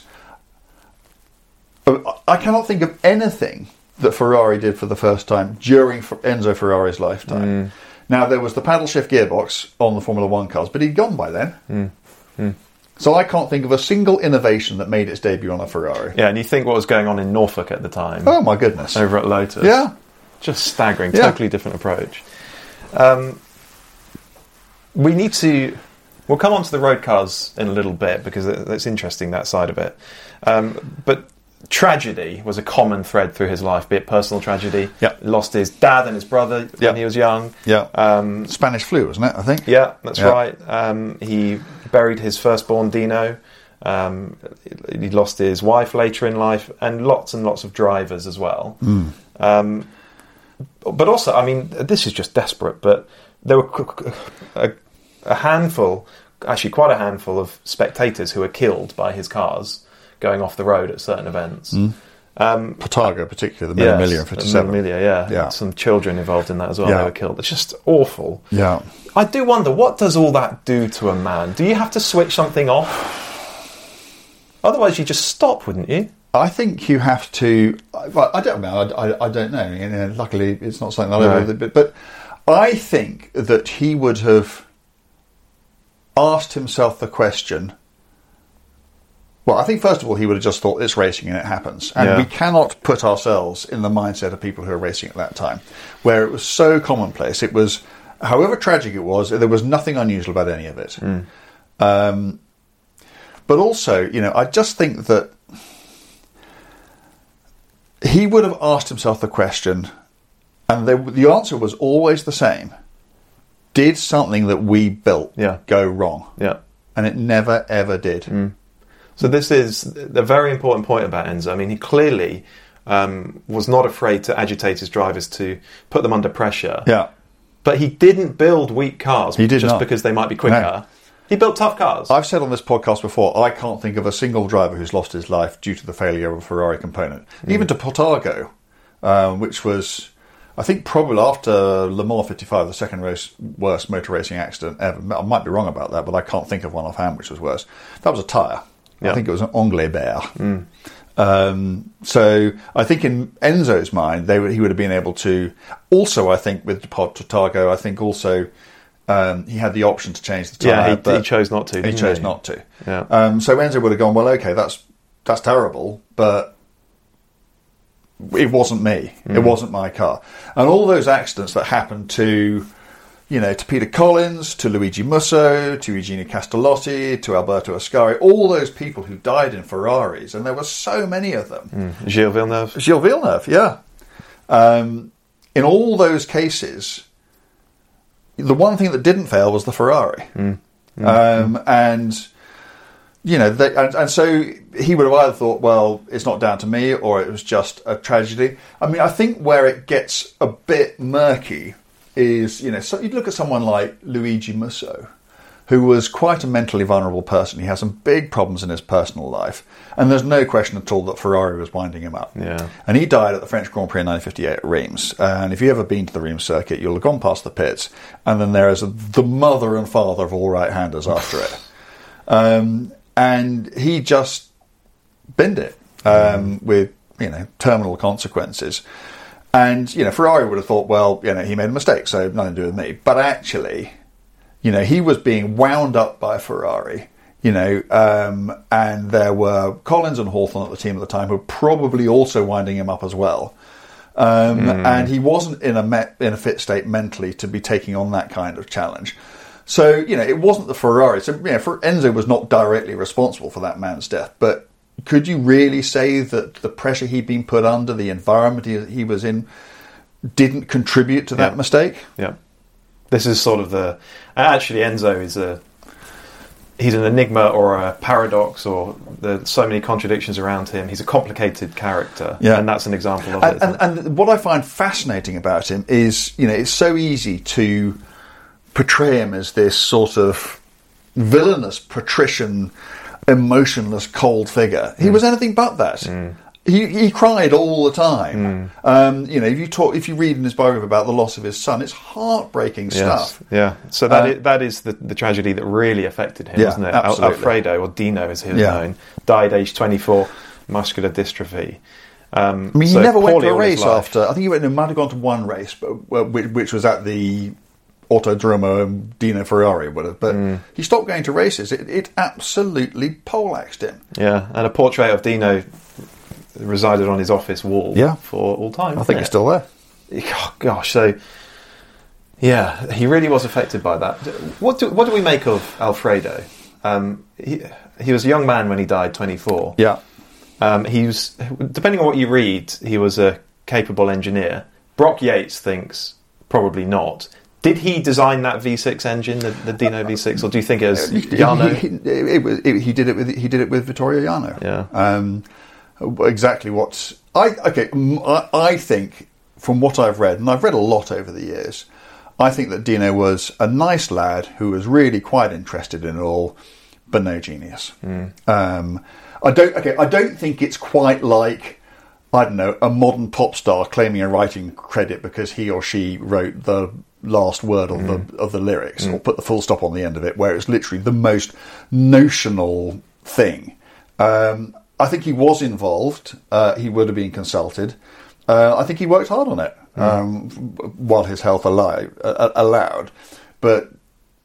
I cannot think of anything that Ferrari did for the first time during Enzo Ferrari's lifetime. Mm. Now, there was the paddle shift gearbox on the Formula One cars, but he'd gone by then. Mm. Mm. So I can't think of a single innovation that made its debut on a Ferrari. Yeah, and you think what was going on in Norfolk at the time. Oh, my goodness. Over at Lotus. Yeah. Just staggering. Yeah. Totally different approach. Um, we need to... We'll come on to the road cars in a little bit, because it's interesting, that side of it. Um, but tragedy was a common thread through his life, be it personal tragedy. Yeah. Lost his dad and his brother Yeah. when he was young. Yeah. Um, Spanish flu, wasn't it, I think? Yeah, that's Yeah. right. Um, he buried his firstborn, Dino. Um, he lost his wife later in life, and lots and lots of drivers as well. Mm. Um, but also, I mean, this is just desperate, but there were a, a handful, actually quite a handful of spectators who were killed by his cars going off the road at certain events. Mm. Um, Potago, particularly, the Mille Miglia in fifty-seven. Mille Miglia, yeah. Yeah. Some children involved in that as well, Yeah. they were killed. It's just awful. Yeah. I do wonder, what does all that do to a man? Do you have to switch something off? Otherwise, you just stop, wouldn't you? I think you have to. Well, I don't know. I, I, I don't know. You know. Luckily, it's not something that I No. know. But, but I think that he would have asked himself the question. Well, I think first of all he would have just thought it's racing and it happens, and Yeah. we cannot put ourselves in the mindset of people who are racing at that time, where it was so commonplace. It was, however tragic it was, there was nothing unusual about any of it. Mm. Um, but also, you know, I just think that he would have asked himself the question, and the, the answer was always the same. Did something that we built Yeah. go wrong? Yeah. And it never, ever did. Mm. So this is a very important point about Enzo. I mean, he clearly um, was not afraid to agitate his drivers, to put them under pressure. Yeah. But he didn't build weak cars He did just not. because they might be quicker. No. He built tough cars. I've said on this podcast before, I can't think of a single driver who's lost his life due to the failure of a Ferrari component. Mm. Even to Portago, um, which was, I think, probably after Le Mans fifty-five, the second race, worst motor racing accident ever. I might be wrong about that, but I can't think of one offhand which was worse. That was a tyre. Yeah. I think it was an Anglais Bear. Mm. Um, so I think in Enzo's mind, they would, he would have been able to. Also, I think with Portago, I think also um, he had the option to change the tyre. Yeah, he, but he chose not to. He didn't chose he? not to. Yeah. Um, so Enzo would have gone, well, okay, that's that's terrible, but it wasn't me. Mm. It wasn't my car. And all those accidents that happened to, you know, to Peter Collins, to Luigi Musso, to Eugenio Castellotti, to Alberto Ascari, all those people who died in Ferraris, and there were so many of them. Mm. Gilles Villeneuve. Gilles Villeneuve, yeah. Um, in all those cases, the one thing that didn't fail was the Ferrari. Mm. Mm. Um, and, you know, they, and, and so he would have either thought, well, it's not down to me, or it was just a tragedy. I mean, I think where it gets a bit murky is, you know, so you look at someone like Luigi Musso, who was quite a mentally vulnerable person. He had some big problems in his personal life, and there's no question at all that Ferrari was winding him up. Yeah. And he died at the French Grand Prix in nineteen fifty-eight at Reims. And if you've ever been to the Reims circuit, you'll have gone past the pits, and then there is a, the mother and father of all right-handers after it. Um, and he just binned it um, mm. with, you know, terminal consequences. And, you know, Ferrari would have thought, well, you know, he made a mistake, so nothing to do with me. But actually, you know, he was being wound up by Ferrari, you know, um, and there were Collins and Hawthorne at the team at the time who were probably also winding him up as well. Um, mm. And he wasn't in a me- in a fit state mentally to be taking on that kind of challenge. So, you know, it wasn't the Ferrari. So, you know, for Enzo was not directly responsible for that man's death, but could you really say that the pressure he'd been put under, the environment he, he was in, didn't contribute to that yeah. mistake? Yeah. This is sort of the... Actually, Enzo is a... He's an enigma or a paradox, or there's so many contradictions around him. He's a complicated character, yeah. and that's an example of and, it. And, and what I find fascinating about him is, you know, it's so easy to portray him as this sort of villainous, patrician, emotionless, cold figure. He mm. was anything but that. Mm. He he cried all the time. Mm. Um, you know, if you talk, if you read in his biography about the loss of his son, it's heartbreaking yes. stuff. Yeah. So that uh, is, that is the, the tragedy that really affected him, yeah, isn't it? absolutely. Alfredo, or Dino as he was yeah. known, died aged twenty-four, muscular dystrophy. Um, I mean, he so never went to a all his race life. after. I think he went, he might have gone to one race, but which, which was at the Autodromo and Dino Ferrari would have. But mm. he stopped going to races. It, it absolutely poleaxed him. Yeah, and a portrait of Dino resided on his office wall yeah. for all time. I think it? it's still there. Oh, gosh, so yeah, he really was affected by that. What do what do we make of Alfredo? Um, he he was a young man when he died, twenty-four. Yeah, um, he was, depending on what you read, he was a capable engineer. Brock Yates thinks probably not. Did he design that V six engine, the, the Dino V six, or do you think it was Jarno? He, he, it was, it, he did it with he did it with Vittorio Jarno. Yeah. Um, exactly what I okay. I, I think from what I've read, and I've read a lot over the years, I think that Dino was a nice lad who was really quite interested in it all, but no genius. Mm. Um, I don't. Okay, I don't think it's quite like, I don't know, a modern pop star claiming a writing credit because he or she wrote the last word of mm. the of the lyrics mm. or put the full stop on the end of it, where it's literally the most notional thing. Um, I think he was involved. Uh, he would have been consulted. Uh, I think he worked hard on it um, mm. while his health alive, uh, allowed. But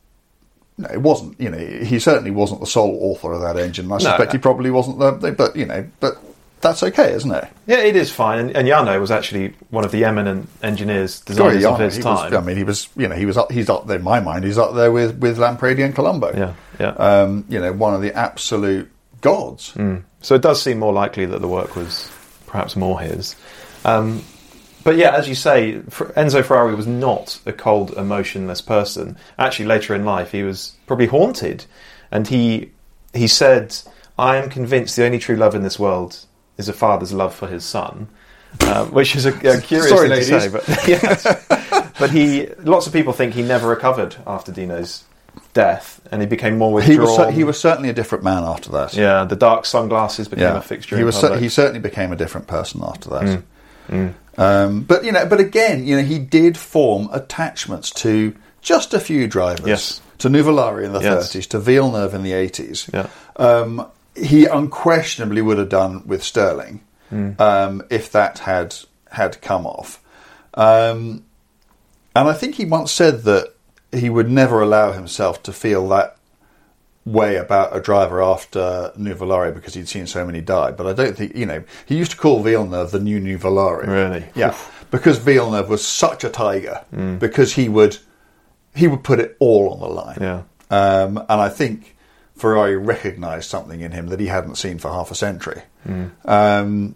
no, it wasn't. You know, he certainly wasn't the sole author of that engine. I suspect no. he probably wasn't the. But you know, but. That's okay, isn't it? Yeah, it is fine. And, and Jarno was actually one of the eminent engineers, designers Sorry, of his he time. Was, I mean, he was, you know, he was up. He's up there in my mind. He's up there with with Lampredi and Colombo. Yeah, yeah. Um, you know, one of the absolute gods. Mm. So it does seem more likely that the work was perhaps more his. Um, but yeah, as you say, Enzo Ferrari was not a cold, emotionless person. Actually, later in life, he was probably haunted, and he he said, "I am convinced the only true love in this world is a father's love for his son," um, which is a, a curious Sorry, thing ladies. to say. But, yes. But he, lots of people think he never recovered after Dino's death, and he became more withdrawn. He was, he was certainly a different man after that. Yeah, the dark sunglasses became yeah. a fixture. He in was. public. He certainly became a different person after that. Mm. Mm. Um, but you know, but again, you know, he did form attachments to just a few drivers. Yes. To Nuvolari in the yes. thirties, to Villeneuve in the eighties. Yeah. Um, he unquestionably would have done with Sterling mm. um, if that had had come off. Um, and I think he once said that he would never allow himself to feel that way about a driver after Nuvolari because he'd seen so many die. But I don't think, you know, he used to call Villeneuve the new Nuvolari. Really? Yeah. Oof. Because Villeneuve was such a tiger. Mm. Because he would he would put it all on the line. Yeah. Um, and I think Ferrari recognised something in him that he hadn't seen for half a century. Mm. Um,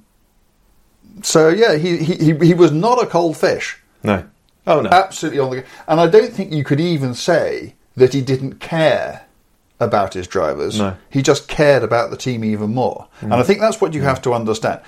so yeah, he, he he was not a cold fish. No. Oh no. Absolutely on the. And I don't think you could even say that he didn't care about his drivers. No. He just cared about the team even more. Mm. And I think that's what you mm. have to understand.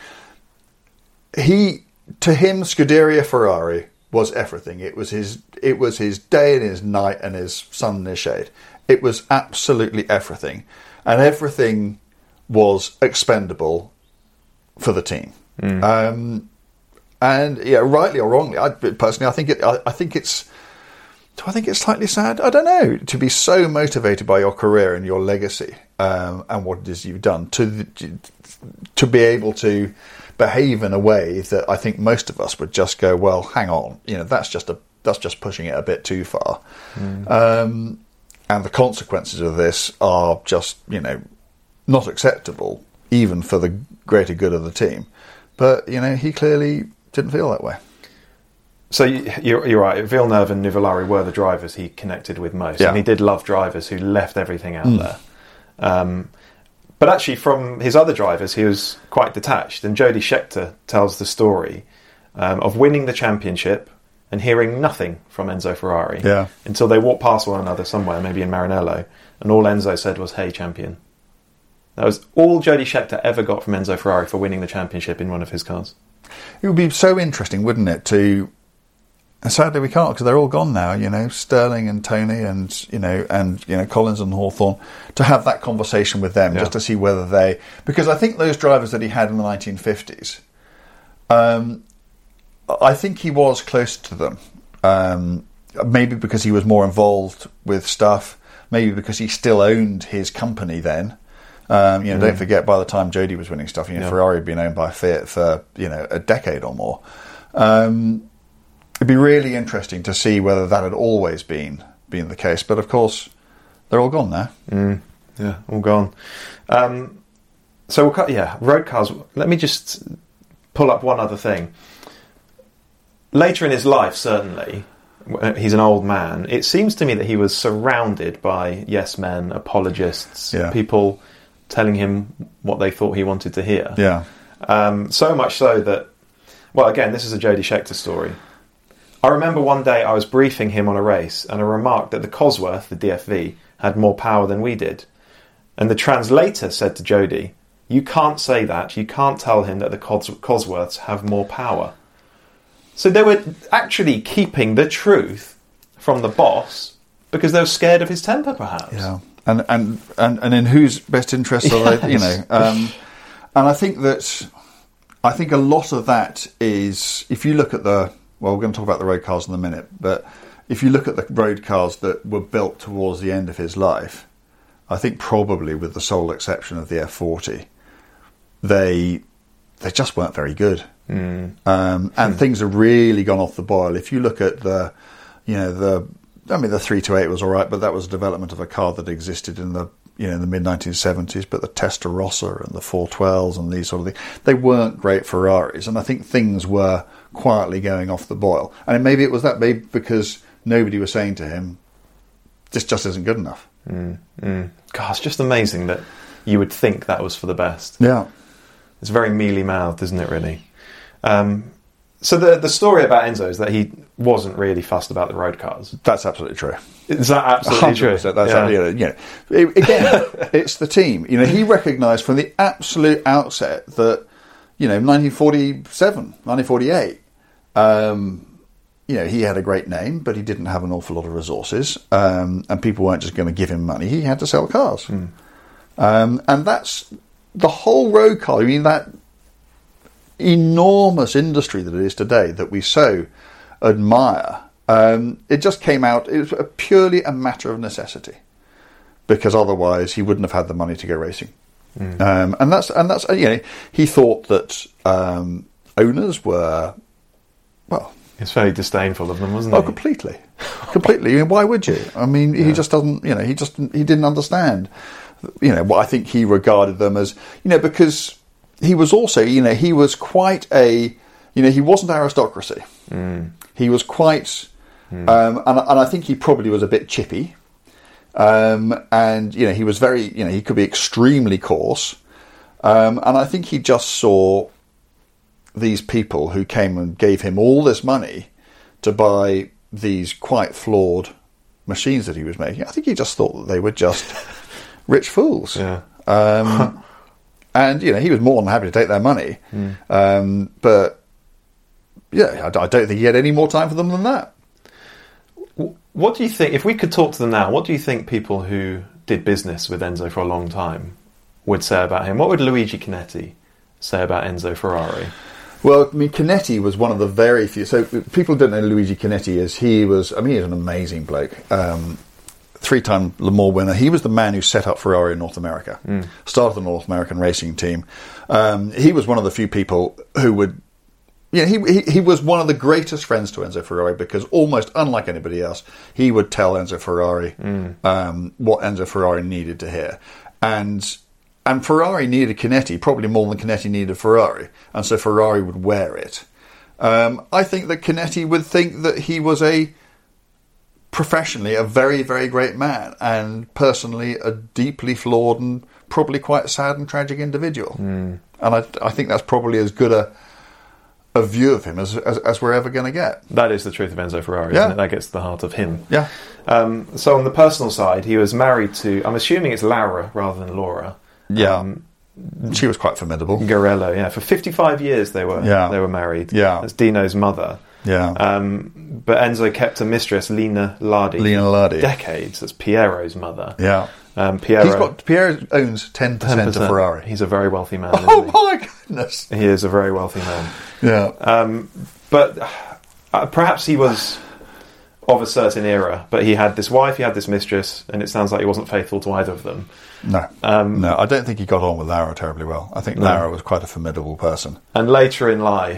He, to him, Scuderia Ferrari was everything. It was his. It was his day and his night and his sun and his shade. It was absolutely everything, and everything was expendable for the team. Mm. Um, and yeah, rightly or wrongly, I personally, I think it. I, I think it's. Do I think it's slightly sad? I don't know. To be so motivated by your career and your legacy um, and what it is you've done, to to be able to behave in a way that I think most of us would just go, well, hang on, you know, that's just a that's just pushing it a bit too far. Mm. Um, and the consequences of this are just, you know, not acceptable, even for the greater good of the team. But, you know, he clearly didn't feel that way. So you're, you're right. Villeneuve and Nuvolari were the drivers he connected with most, yeah. and he did love drivers who left everything out mm. there. Um, but actually, from his other drivers, he was quite detached. And Jody Scheckter tells the story um, of winning the championship and hearing nothing from Enzo Ferrari yeah. until they walked past one another somewhere, maybe in Maranello, and all Enzo said was, "Hey, champion." That was all Jody Scheckter ever got from Enzo Ferrari for winning the championship in one of his cars. It would be so interesting, wouldn't it, to... And sadly we can't, because they're all gone now, you know, Sterling and Tony and, you know, and, you know, Collins and Hawthorne, to have that conversation with them, yeah. just to see whether they... Because I think those drivers that he had in the nineteen fifties, um, I think he was close to them. Um, maybe because he was more involved with stuff, maybe because he still owned his company then. Um, you know, mm. don't forget, by the time Jody was winning stuff, you know, yeah. Ferrari had been owned by Fiat for, you know, a decade or more. Um it'd be really interesting to see whether that had always been been the case. But of course, they're all gone now. Mm, yeah, all gone. Um, so we'll cut. Yeah, road cars. Let me just pull up one other thing. Later in his life, certainly, he's an old man. It seems to me that he was surrounded by yes men, apologists, yeah. people telling him what they thought he wanted to hear. Yeah. Um, so much so that, well, again, this is a Jody Scheckter story. I remember one day I was briefing him on a race, and I remarked that the Cosworth, the D F V, had more power than we did. And the translator said to Jody, "You can't say that. You can't tell him that the Cos- Cosworths have more power." So they were actually keeping the truth from the boss because they were scared of his temper, perhaps. Yeah, and and and, and in whose best interest are yes. they? You know, um, and I think that I think a lot of that is, if you look at the well, we're going to talk about the road cars in a minute, but if you look at the road cars that were built towards the end of his life, I think probably with the sole exception of the F forty, they they just weren't very good. Mm. Um, and mm. things have really gone off the boil. If you look at the, you know, the, I mean, the three twenty-eight was all right, but that was a development of a car that existed in the, you know, in the mid nineteen seventies. But the Testarossa and the four twelves and these sort of things, they weren't great Ferraris. And I think things were quietly going off the boil. And maybe it was that, maybe because nobody was saying to him, this just isn't good enough. Mm. Mm. God, it's just amazing that you would think that was for the best. Yeah. It's very mealy-mouthed, isn't it, really? Um, so the the story about Enzo is that he wasn't really fussed about the road cars. That's absolutely true. Is that absolutely true? That's yeah. you know, you know, it, again, it's the team. You know, he recognised from the absolute outset that, you know, nineteen forty-seven, nineteen forty-eight, um, you know, he had a great name, but he didn't have an awful lot of resources, um, and people weren't just going to give him money. He had to sell cars, mm. um, and that's the whole road car. I mean, that enormous industry that it is today that we so admire, um, it just came out, it was a purely a matter of necessity, because otherwise he wouldn't have had the money to go racing. Mm. Um, and that's, and that's, you know, he thought that um, owners were, well... It's very disdainful of them, wasn't it? Oh, completely. completely. I mean, why would you? I mean, yeah. he just doesn't, you know, he just, he didn't understand, you know, what I think he regarded them as, you know, because... He was also, you know, he was quite a, you know, he wasn't aristocracy. Mm. He was quite, mm. um, and, and I think he probably was a bit chippy. Um, and, you know, he was very, you know, he could be extremely coarse. Um, and I think he just saw these people who came and gave him all this money to buy these quite flawed machines that he was making. I think he just thought that they were just rich fools. Yeah. Um And, you know, he was more than happy to take their money. Mm. Um, but, yeah, I, I don't think he had any more time for them than that. What do you think, if we could talk to them now, what do you think people who did business with Enzo for a long time would say about him? What would Luigi Chinetti say about Enzo Ferrari? Well, I mean, Chinetti was one of the very few... So, people don't know Luigi Chinetti as he was... I mean, he's an amazing bloke. Um Three-time Le Mans winner. He was the man who set up Ferrari in North America. Mm. Started the North American racing team. Um, he was one of the few people who would... You know, he, he he was one of the greatest friends to Enzo Ferrari, because almost unlike anybody else, he would tell Enzo Ferrari mm. um, what Enzo Ferrari needed to hear. And and Ferrari needed Chinetti probably more than Chinetti needed Ferrari. And so Ferrari would wear it. Um, I think that Chinetti would think that he was a... professionally a very, very great man, and personally a deeply flawed and probably quite sad and tragic individual. Mm. And I, I think that's probably as good a a view of him as as, as we're ever going to get. That is the truth of Enzo Ferrari, yeah. isn't it? That gets to the heart of him. Yeah. Um, so on the personal side, he was married to, I'm assuming it's Laura rather than Laura. Yeah. Um, she was quite formidable. Garello, yeah. For fifty-five years they were yeah. they were married. Yeah. That's Dino's mother. Yeah. Um, but Enzo kept a mistress, Lina Lardi. Lina Lardi. Decades. That's Piero's mother. Yeah. Um, Piero. He's got, Piero owns ten percent of Ferrari. He's a very wealthy man. Oh isn't he? My goodness. He is a very wealthy man. Yeah. Um, but uh, perhaps he was of a certain era, but he had this wife, he had this mistress, and it sounds like he wasn't faithful to either of them. No. Um, no, I don't think he got on with Lara terribly well. I think no. Lara was quite a formidable person. And later in life,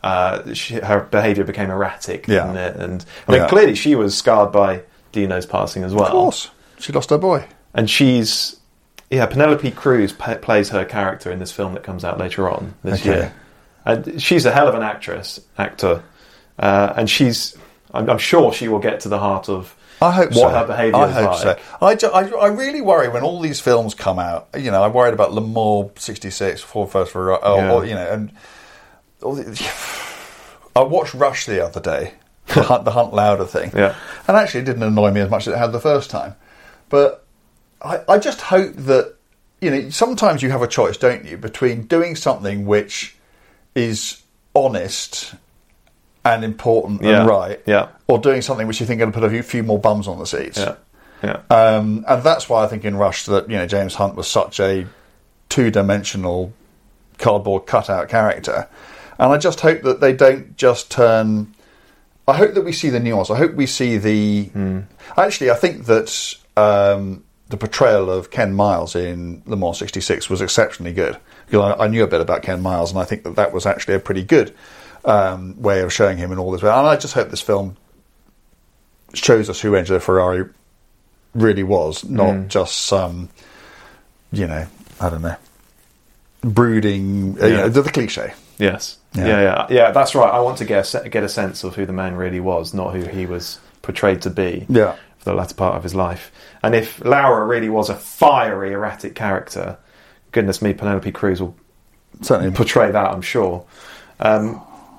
uh, she, her behaviour became erratic. Yeah. Didn't it? And I mean, Yeah. clearly she was scarred by Dino's passing as well. Of course. She lost her boy. And she's... Yeah, Penelope Cruz p- plays her character in this film that comes out later on this Okay. year. And she's a hell of an actress, actor. Uh, and she's... I'm, I'm sure she will get to the heart of I hope what so. her behaviour I is hope like. so. I, ju- I, I really worry when all these films come out. You know, I'm worried about Le Mans sixty-six, Ford First Ferrari, or, Yeah. or, you know, and all the, I watched Rush the other day, the Hunt, the Hunt Lauder thing, Yeah. and actually it didn't annoy me as much as it had the first time. But I, I just hope that, you know, sometimes you have a choice, don't you, between doing something which is honest and important Yeah. and right, Yeah. or doing something which you think are going to put a few, few more bums on the seats. Yeah, yeah. Um, and that's why I think in Rush that, you know, James Hunt was such a two-dimensional cardboard cutout character. And I just hope that they don't just turn... I hope that we see the nuance. I hope we see the... Mm. Actually, I think that um, the portrayal of Ken Miles in Le Mans sixty-six was exceptionally good. Because I, I knew a bit about Ken Miles, and I think that that was actually a pretty good um, way of showing him in all this. And I just hope this film shows us who Enzo Ferrari really was, not Mm. just some, you know, I don't know, brooding, uh, you Yeah. know, the, the cliche. Yes. Yeah. Yeah. yeah, yeah, That's right. I want to get a, se- get a sense of who the man really was, not who he was portrayed to be Yeah. for the latter part of his life. And if Laura really was a fiery, erratic character, goodness me, Penelope Cruz will Certainly. portray that, I'm sure. Um,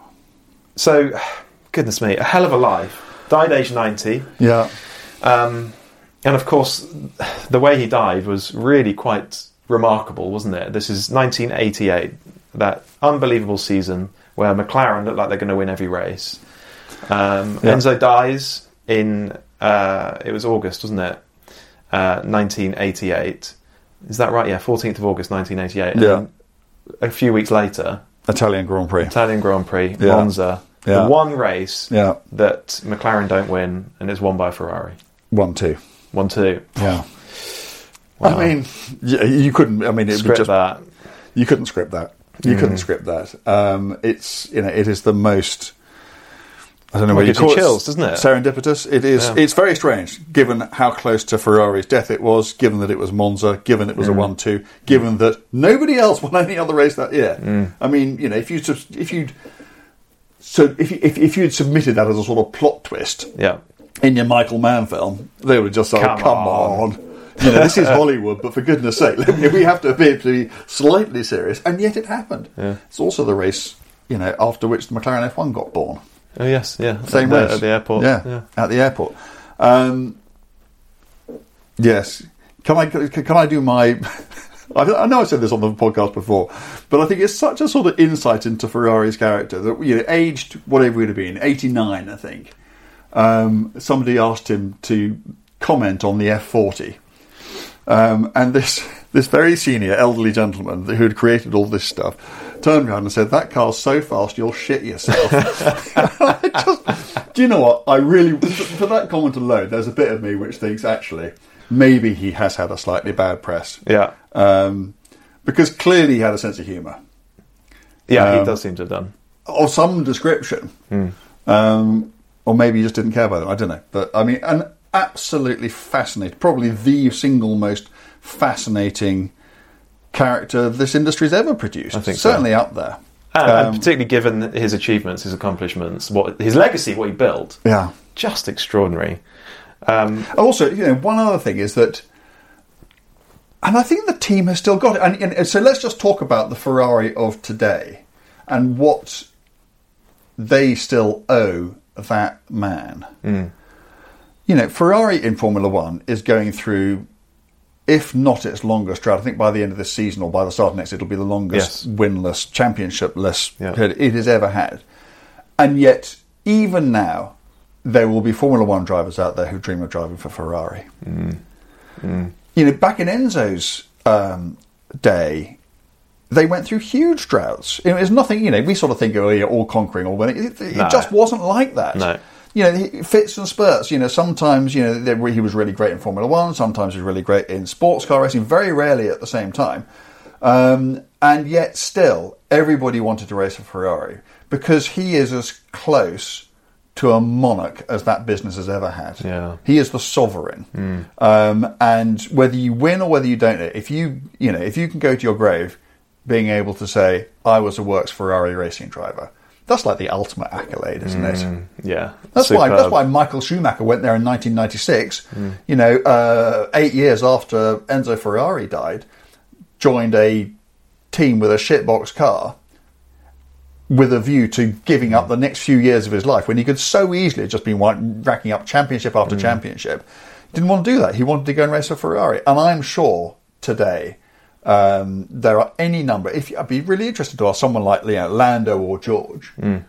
so, goodness me, a hell of a life. Died age ninety. Yeah. Um, and of course, the way he died was really quite remarkable, wasn't it? This is nineteen eighty-eight, that unbelievable season where McLaren looked like they're going to win every race. Um, Yeah. Enzo dies in, uh, it was August, wasn't it? Uh, nineteen eighty-eight. Is that right? Yeah, fourteenth of August nineteen eighty-eight. And Yeah. then a few weeks later, Italian Grand Prix. Italian Grand Prix, Yeah. Monza. Yeah. The one race Yeah. that McLaren don't win, and it's won by Ferrari. One, two. One, two. Yeah. Wow. I mean, yeah, you couldn't. I mean, it would Script just that. you couldn't script that. You couldn't script that. Um, it's you know, it is the most. I don't know Well, what it you gives you call chills, it. doesn't it? Serendipitous. It is. Yeah. It's very strange, given how close to Ferrari's death it was, given that it was Monza, given it was a one-two, given that nobody else won any other race that year. Mm. I mean, you know, if you if you'd so if you, if if you'd submitted that as a sort of plot twist Yeah. in your Michael Mann film, they would have just said, Come oh, come on. on. You know, this is Hollywood, but for goodness sake, we have to appear to be slightly serious. And yet it happened. Yeah. It's also the race, you know, after which the McLaren F one got born. Oh, yes, yeah. Same at the, race. at the airport. Yeah, yeah. at the airport. Um, yes. Can I, can, can I do my... I I know I said this on the podcast before, but I think it's such a sort of insight into Ferrari's character that, you know, aged whatever it would have been, eighty-nine, I think. Um, somebody asked him to comment on the F forty. Um, and this this very senior elderly gentleman who had created all this stuff turned around and said, "That car's so fast you'll shit yourself." I just, do you know what? I really, for that comment alone, there's a bit of me which thinks actually maybe he has had a slightly bad press. Yeah. Um, because clearly he had a sense of humour. Yeah, Um, he does seem to have done. Of some description. Um, or maybe he just didn't care about them. I don't know. But, I mean, an absolutely fascinating, probably the single most fascinating character this industry's ever produced. I think so. Certainly up there. And, Um, and particularly given his achievements, his accomplishments, what his legacy, what he built. Yeah. Just extraordinary. Um, Also, you know, one other thing is that, and I think the team has still got it. And, and so let's just talk about the Ferrari of today and what they still owe that man. mm. You know, Ferrari in Formula One is going through, if not its longest drought, I think by the end of this season or by the start of next, it'll be the longest Yes. winless, championship-less Yeah. period it has ever had. And yet, even now, there will be Formula One drivers out there who dream of driving for Ferrari. Mm. Mm. You know, back in Enzo's um, day, they went through huge droughts. It was nothing, you know, we sort of think, oh, you're all conquering, all winning. It, it No. just wasn't like that. No. You know, he- fits and spurts. You know, sometimes, you know, they were- he was really great in Formula One, sometimes he was really great in sports car racing, very rarely at the same time. Um, and yet still, everybody wanted to race a Ferrari because he is as close to a monarch as that business has ever had. Yeah. He is the sovereign. Mm. Um, and whether you win or whether you don't, if you, you know, if you can go to your grave being able to say, I was a works Ferrari racing driver, that's like the ultimate accolade, isn't mm. it? Yeah. That's Superb. why that's why Michael Schumacher went there in nineteen ninety-six, mm. you know, uh, eight years after Enzo Ferrari died, joined a team with a shitbox car with a view to giving up the next few years of his life when he could so easily have just been racking up championship after mm. championship. He didn't want to do that. He wanted to go and race a Ferrari. And I'm sure today um, there are any number. If I'd be really interested to ask someone like, you know, Lando or George, mm.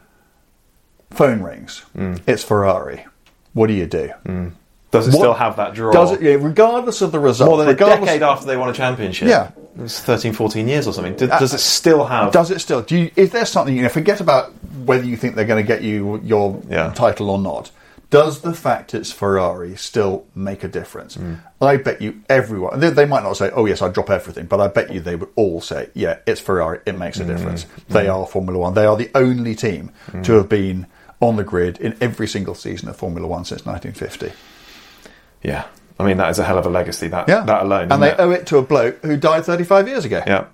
phone rings. Mm. It's Ferrari. What do you do? Mm. Does it what, still have that draw? Does it, yeah, regardless of the result. More than a regardless decade after they won a championship. Yeah. It was thirteen, fourteen years or something. Does, does it still have... Does it still... Do you, if there's something... You know, forget about whether you think they're going to get you your yeah. title or not. Does the fact it's Ferrari still make a difference? Mm. I bet you everyone... They, they might not say, oh, yes, I'd drop everything, but I bet you they would all say, yeah, it's Ferrari. It makes a mm. difference. Mm. They are Formula One. They are the only team mm. to have been on the grid in every single season of Formula One since nineteen fifty. Yeah. I mean, that is a hell of a legacy, that yeah. that alone. And they it? owe it to a bloke who died thirty-five years ago. Yeah.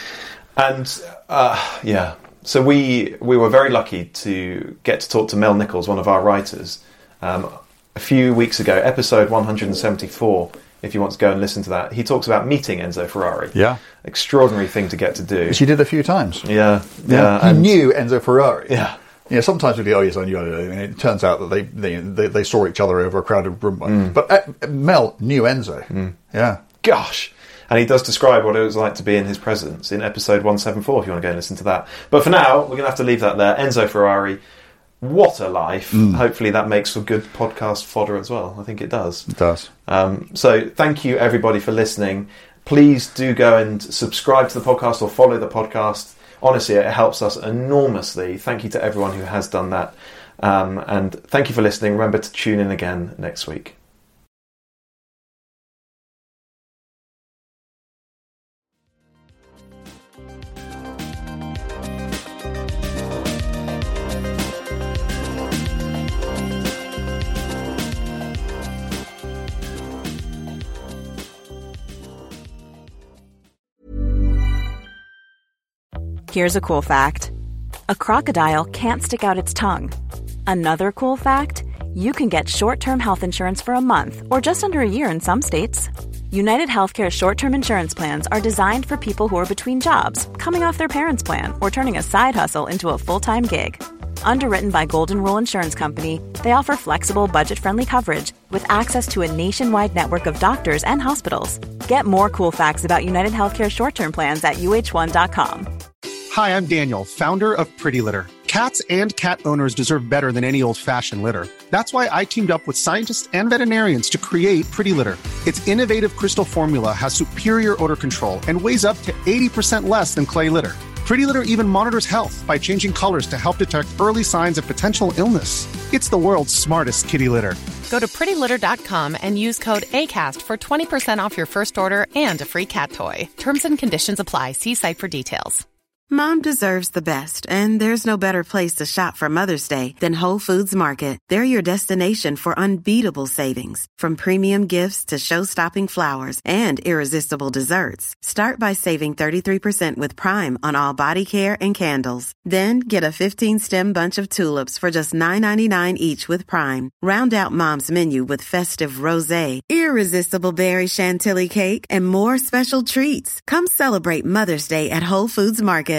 And, uh, yeah. So we we were very lucky to get to talk to Mel Nichols, one of our writers, um, a few weeks ago, episode one hundred seventy-four, if you want to go and listen to that. He talks about meeting Enzo Ferrari. Yeah. Extraordinary thing to get to do. Which he did a few times. Yeah. Yeah. yeah he and knew Enzo Ferrari. Yeah. You know, sometimes we go, oh yes, I knew, I knew. And it turns out that they they, they, they saw each other over a crowded room. Mm. But uh, Mel knew Enzo. Mm. Yeah. Gosh. And he does describe what it was like to be in his presence in episode one seventy-four, if you want to go and listen to that. But for now, we're going to have to leave that there. Enzo Ferrari, what a life. Mm. Hopefully that makes for good podcast fodder as well. I think it does. It does. Um, so thank you, everybody, for listening. Please do go and subscribe to the podcast or follow the podcast. Honestly, it helps us enormously. Thank you to everyone who has done that. Um, and thank you for listening. Remember to tune in again next week. Here's a cool fact. A crocodile can't stick out its tongue. Another cool fact, you can get short-term health insurance for a month or just under a year in some states. United Healthcare short-term insurance plans are designed for people who are between jobs, coming off their parents' plan, or turning a side hustle into a full-time gig. Underwritten by Golden Rule Insurance Company, they offer flexible, budget-friendly coverage with access to a nationwide network of doctors and hospitals. Get more cool facts about United Healthcare short-term plans at U H one dot com. Hi, I'm Daniel, founder of Pretty Litter. Cats and cat owners deserve better than any old-fashioned litter. That's why I teamed up with scientists and veterinarians to create Pretty Litter. Its innovative crystal formula has superior odor control and weighs up to eighty percent less than clay litter. Pretty Litter even monitors health by changing colors to help detect early signs of potential illness. It's the world's smartest kitty litter. Go to pretty litter dot com and use code ACAST for twenty percent off your first order and a free cat toy. Terms and conditions apply. See site for details. Mom deserves the best, and there's no better place to shop for Mother's Day than Whole Foods Market. They're your destination for unbeatable savings, from premium gifts to show-stopping flowers and irresistible desserts. Start by saving thirty-three percent with Prime on all body care and candles. Then get a fifteen-stem bunch of tulips for just nine ninety-nine each with Prime. Round out Mom's menu with festive rosé, irresistible berry chantilly cake, and more special treats. Come celebrate Mother's Day at Whole Foods Market.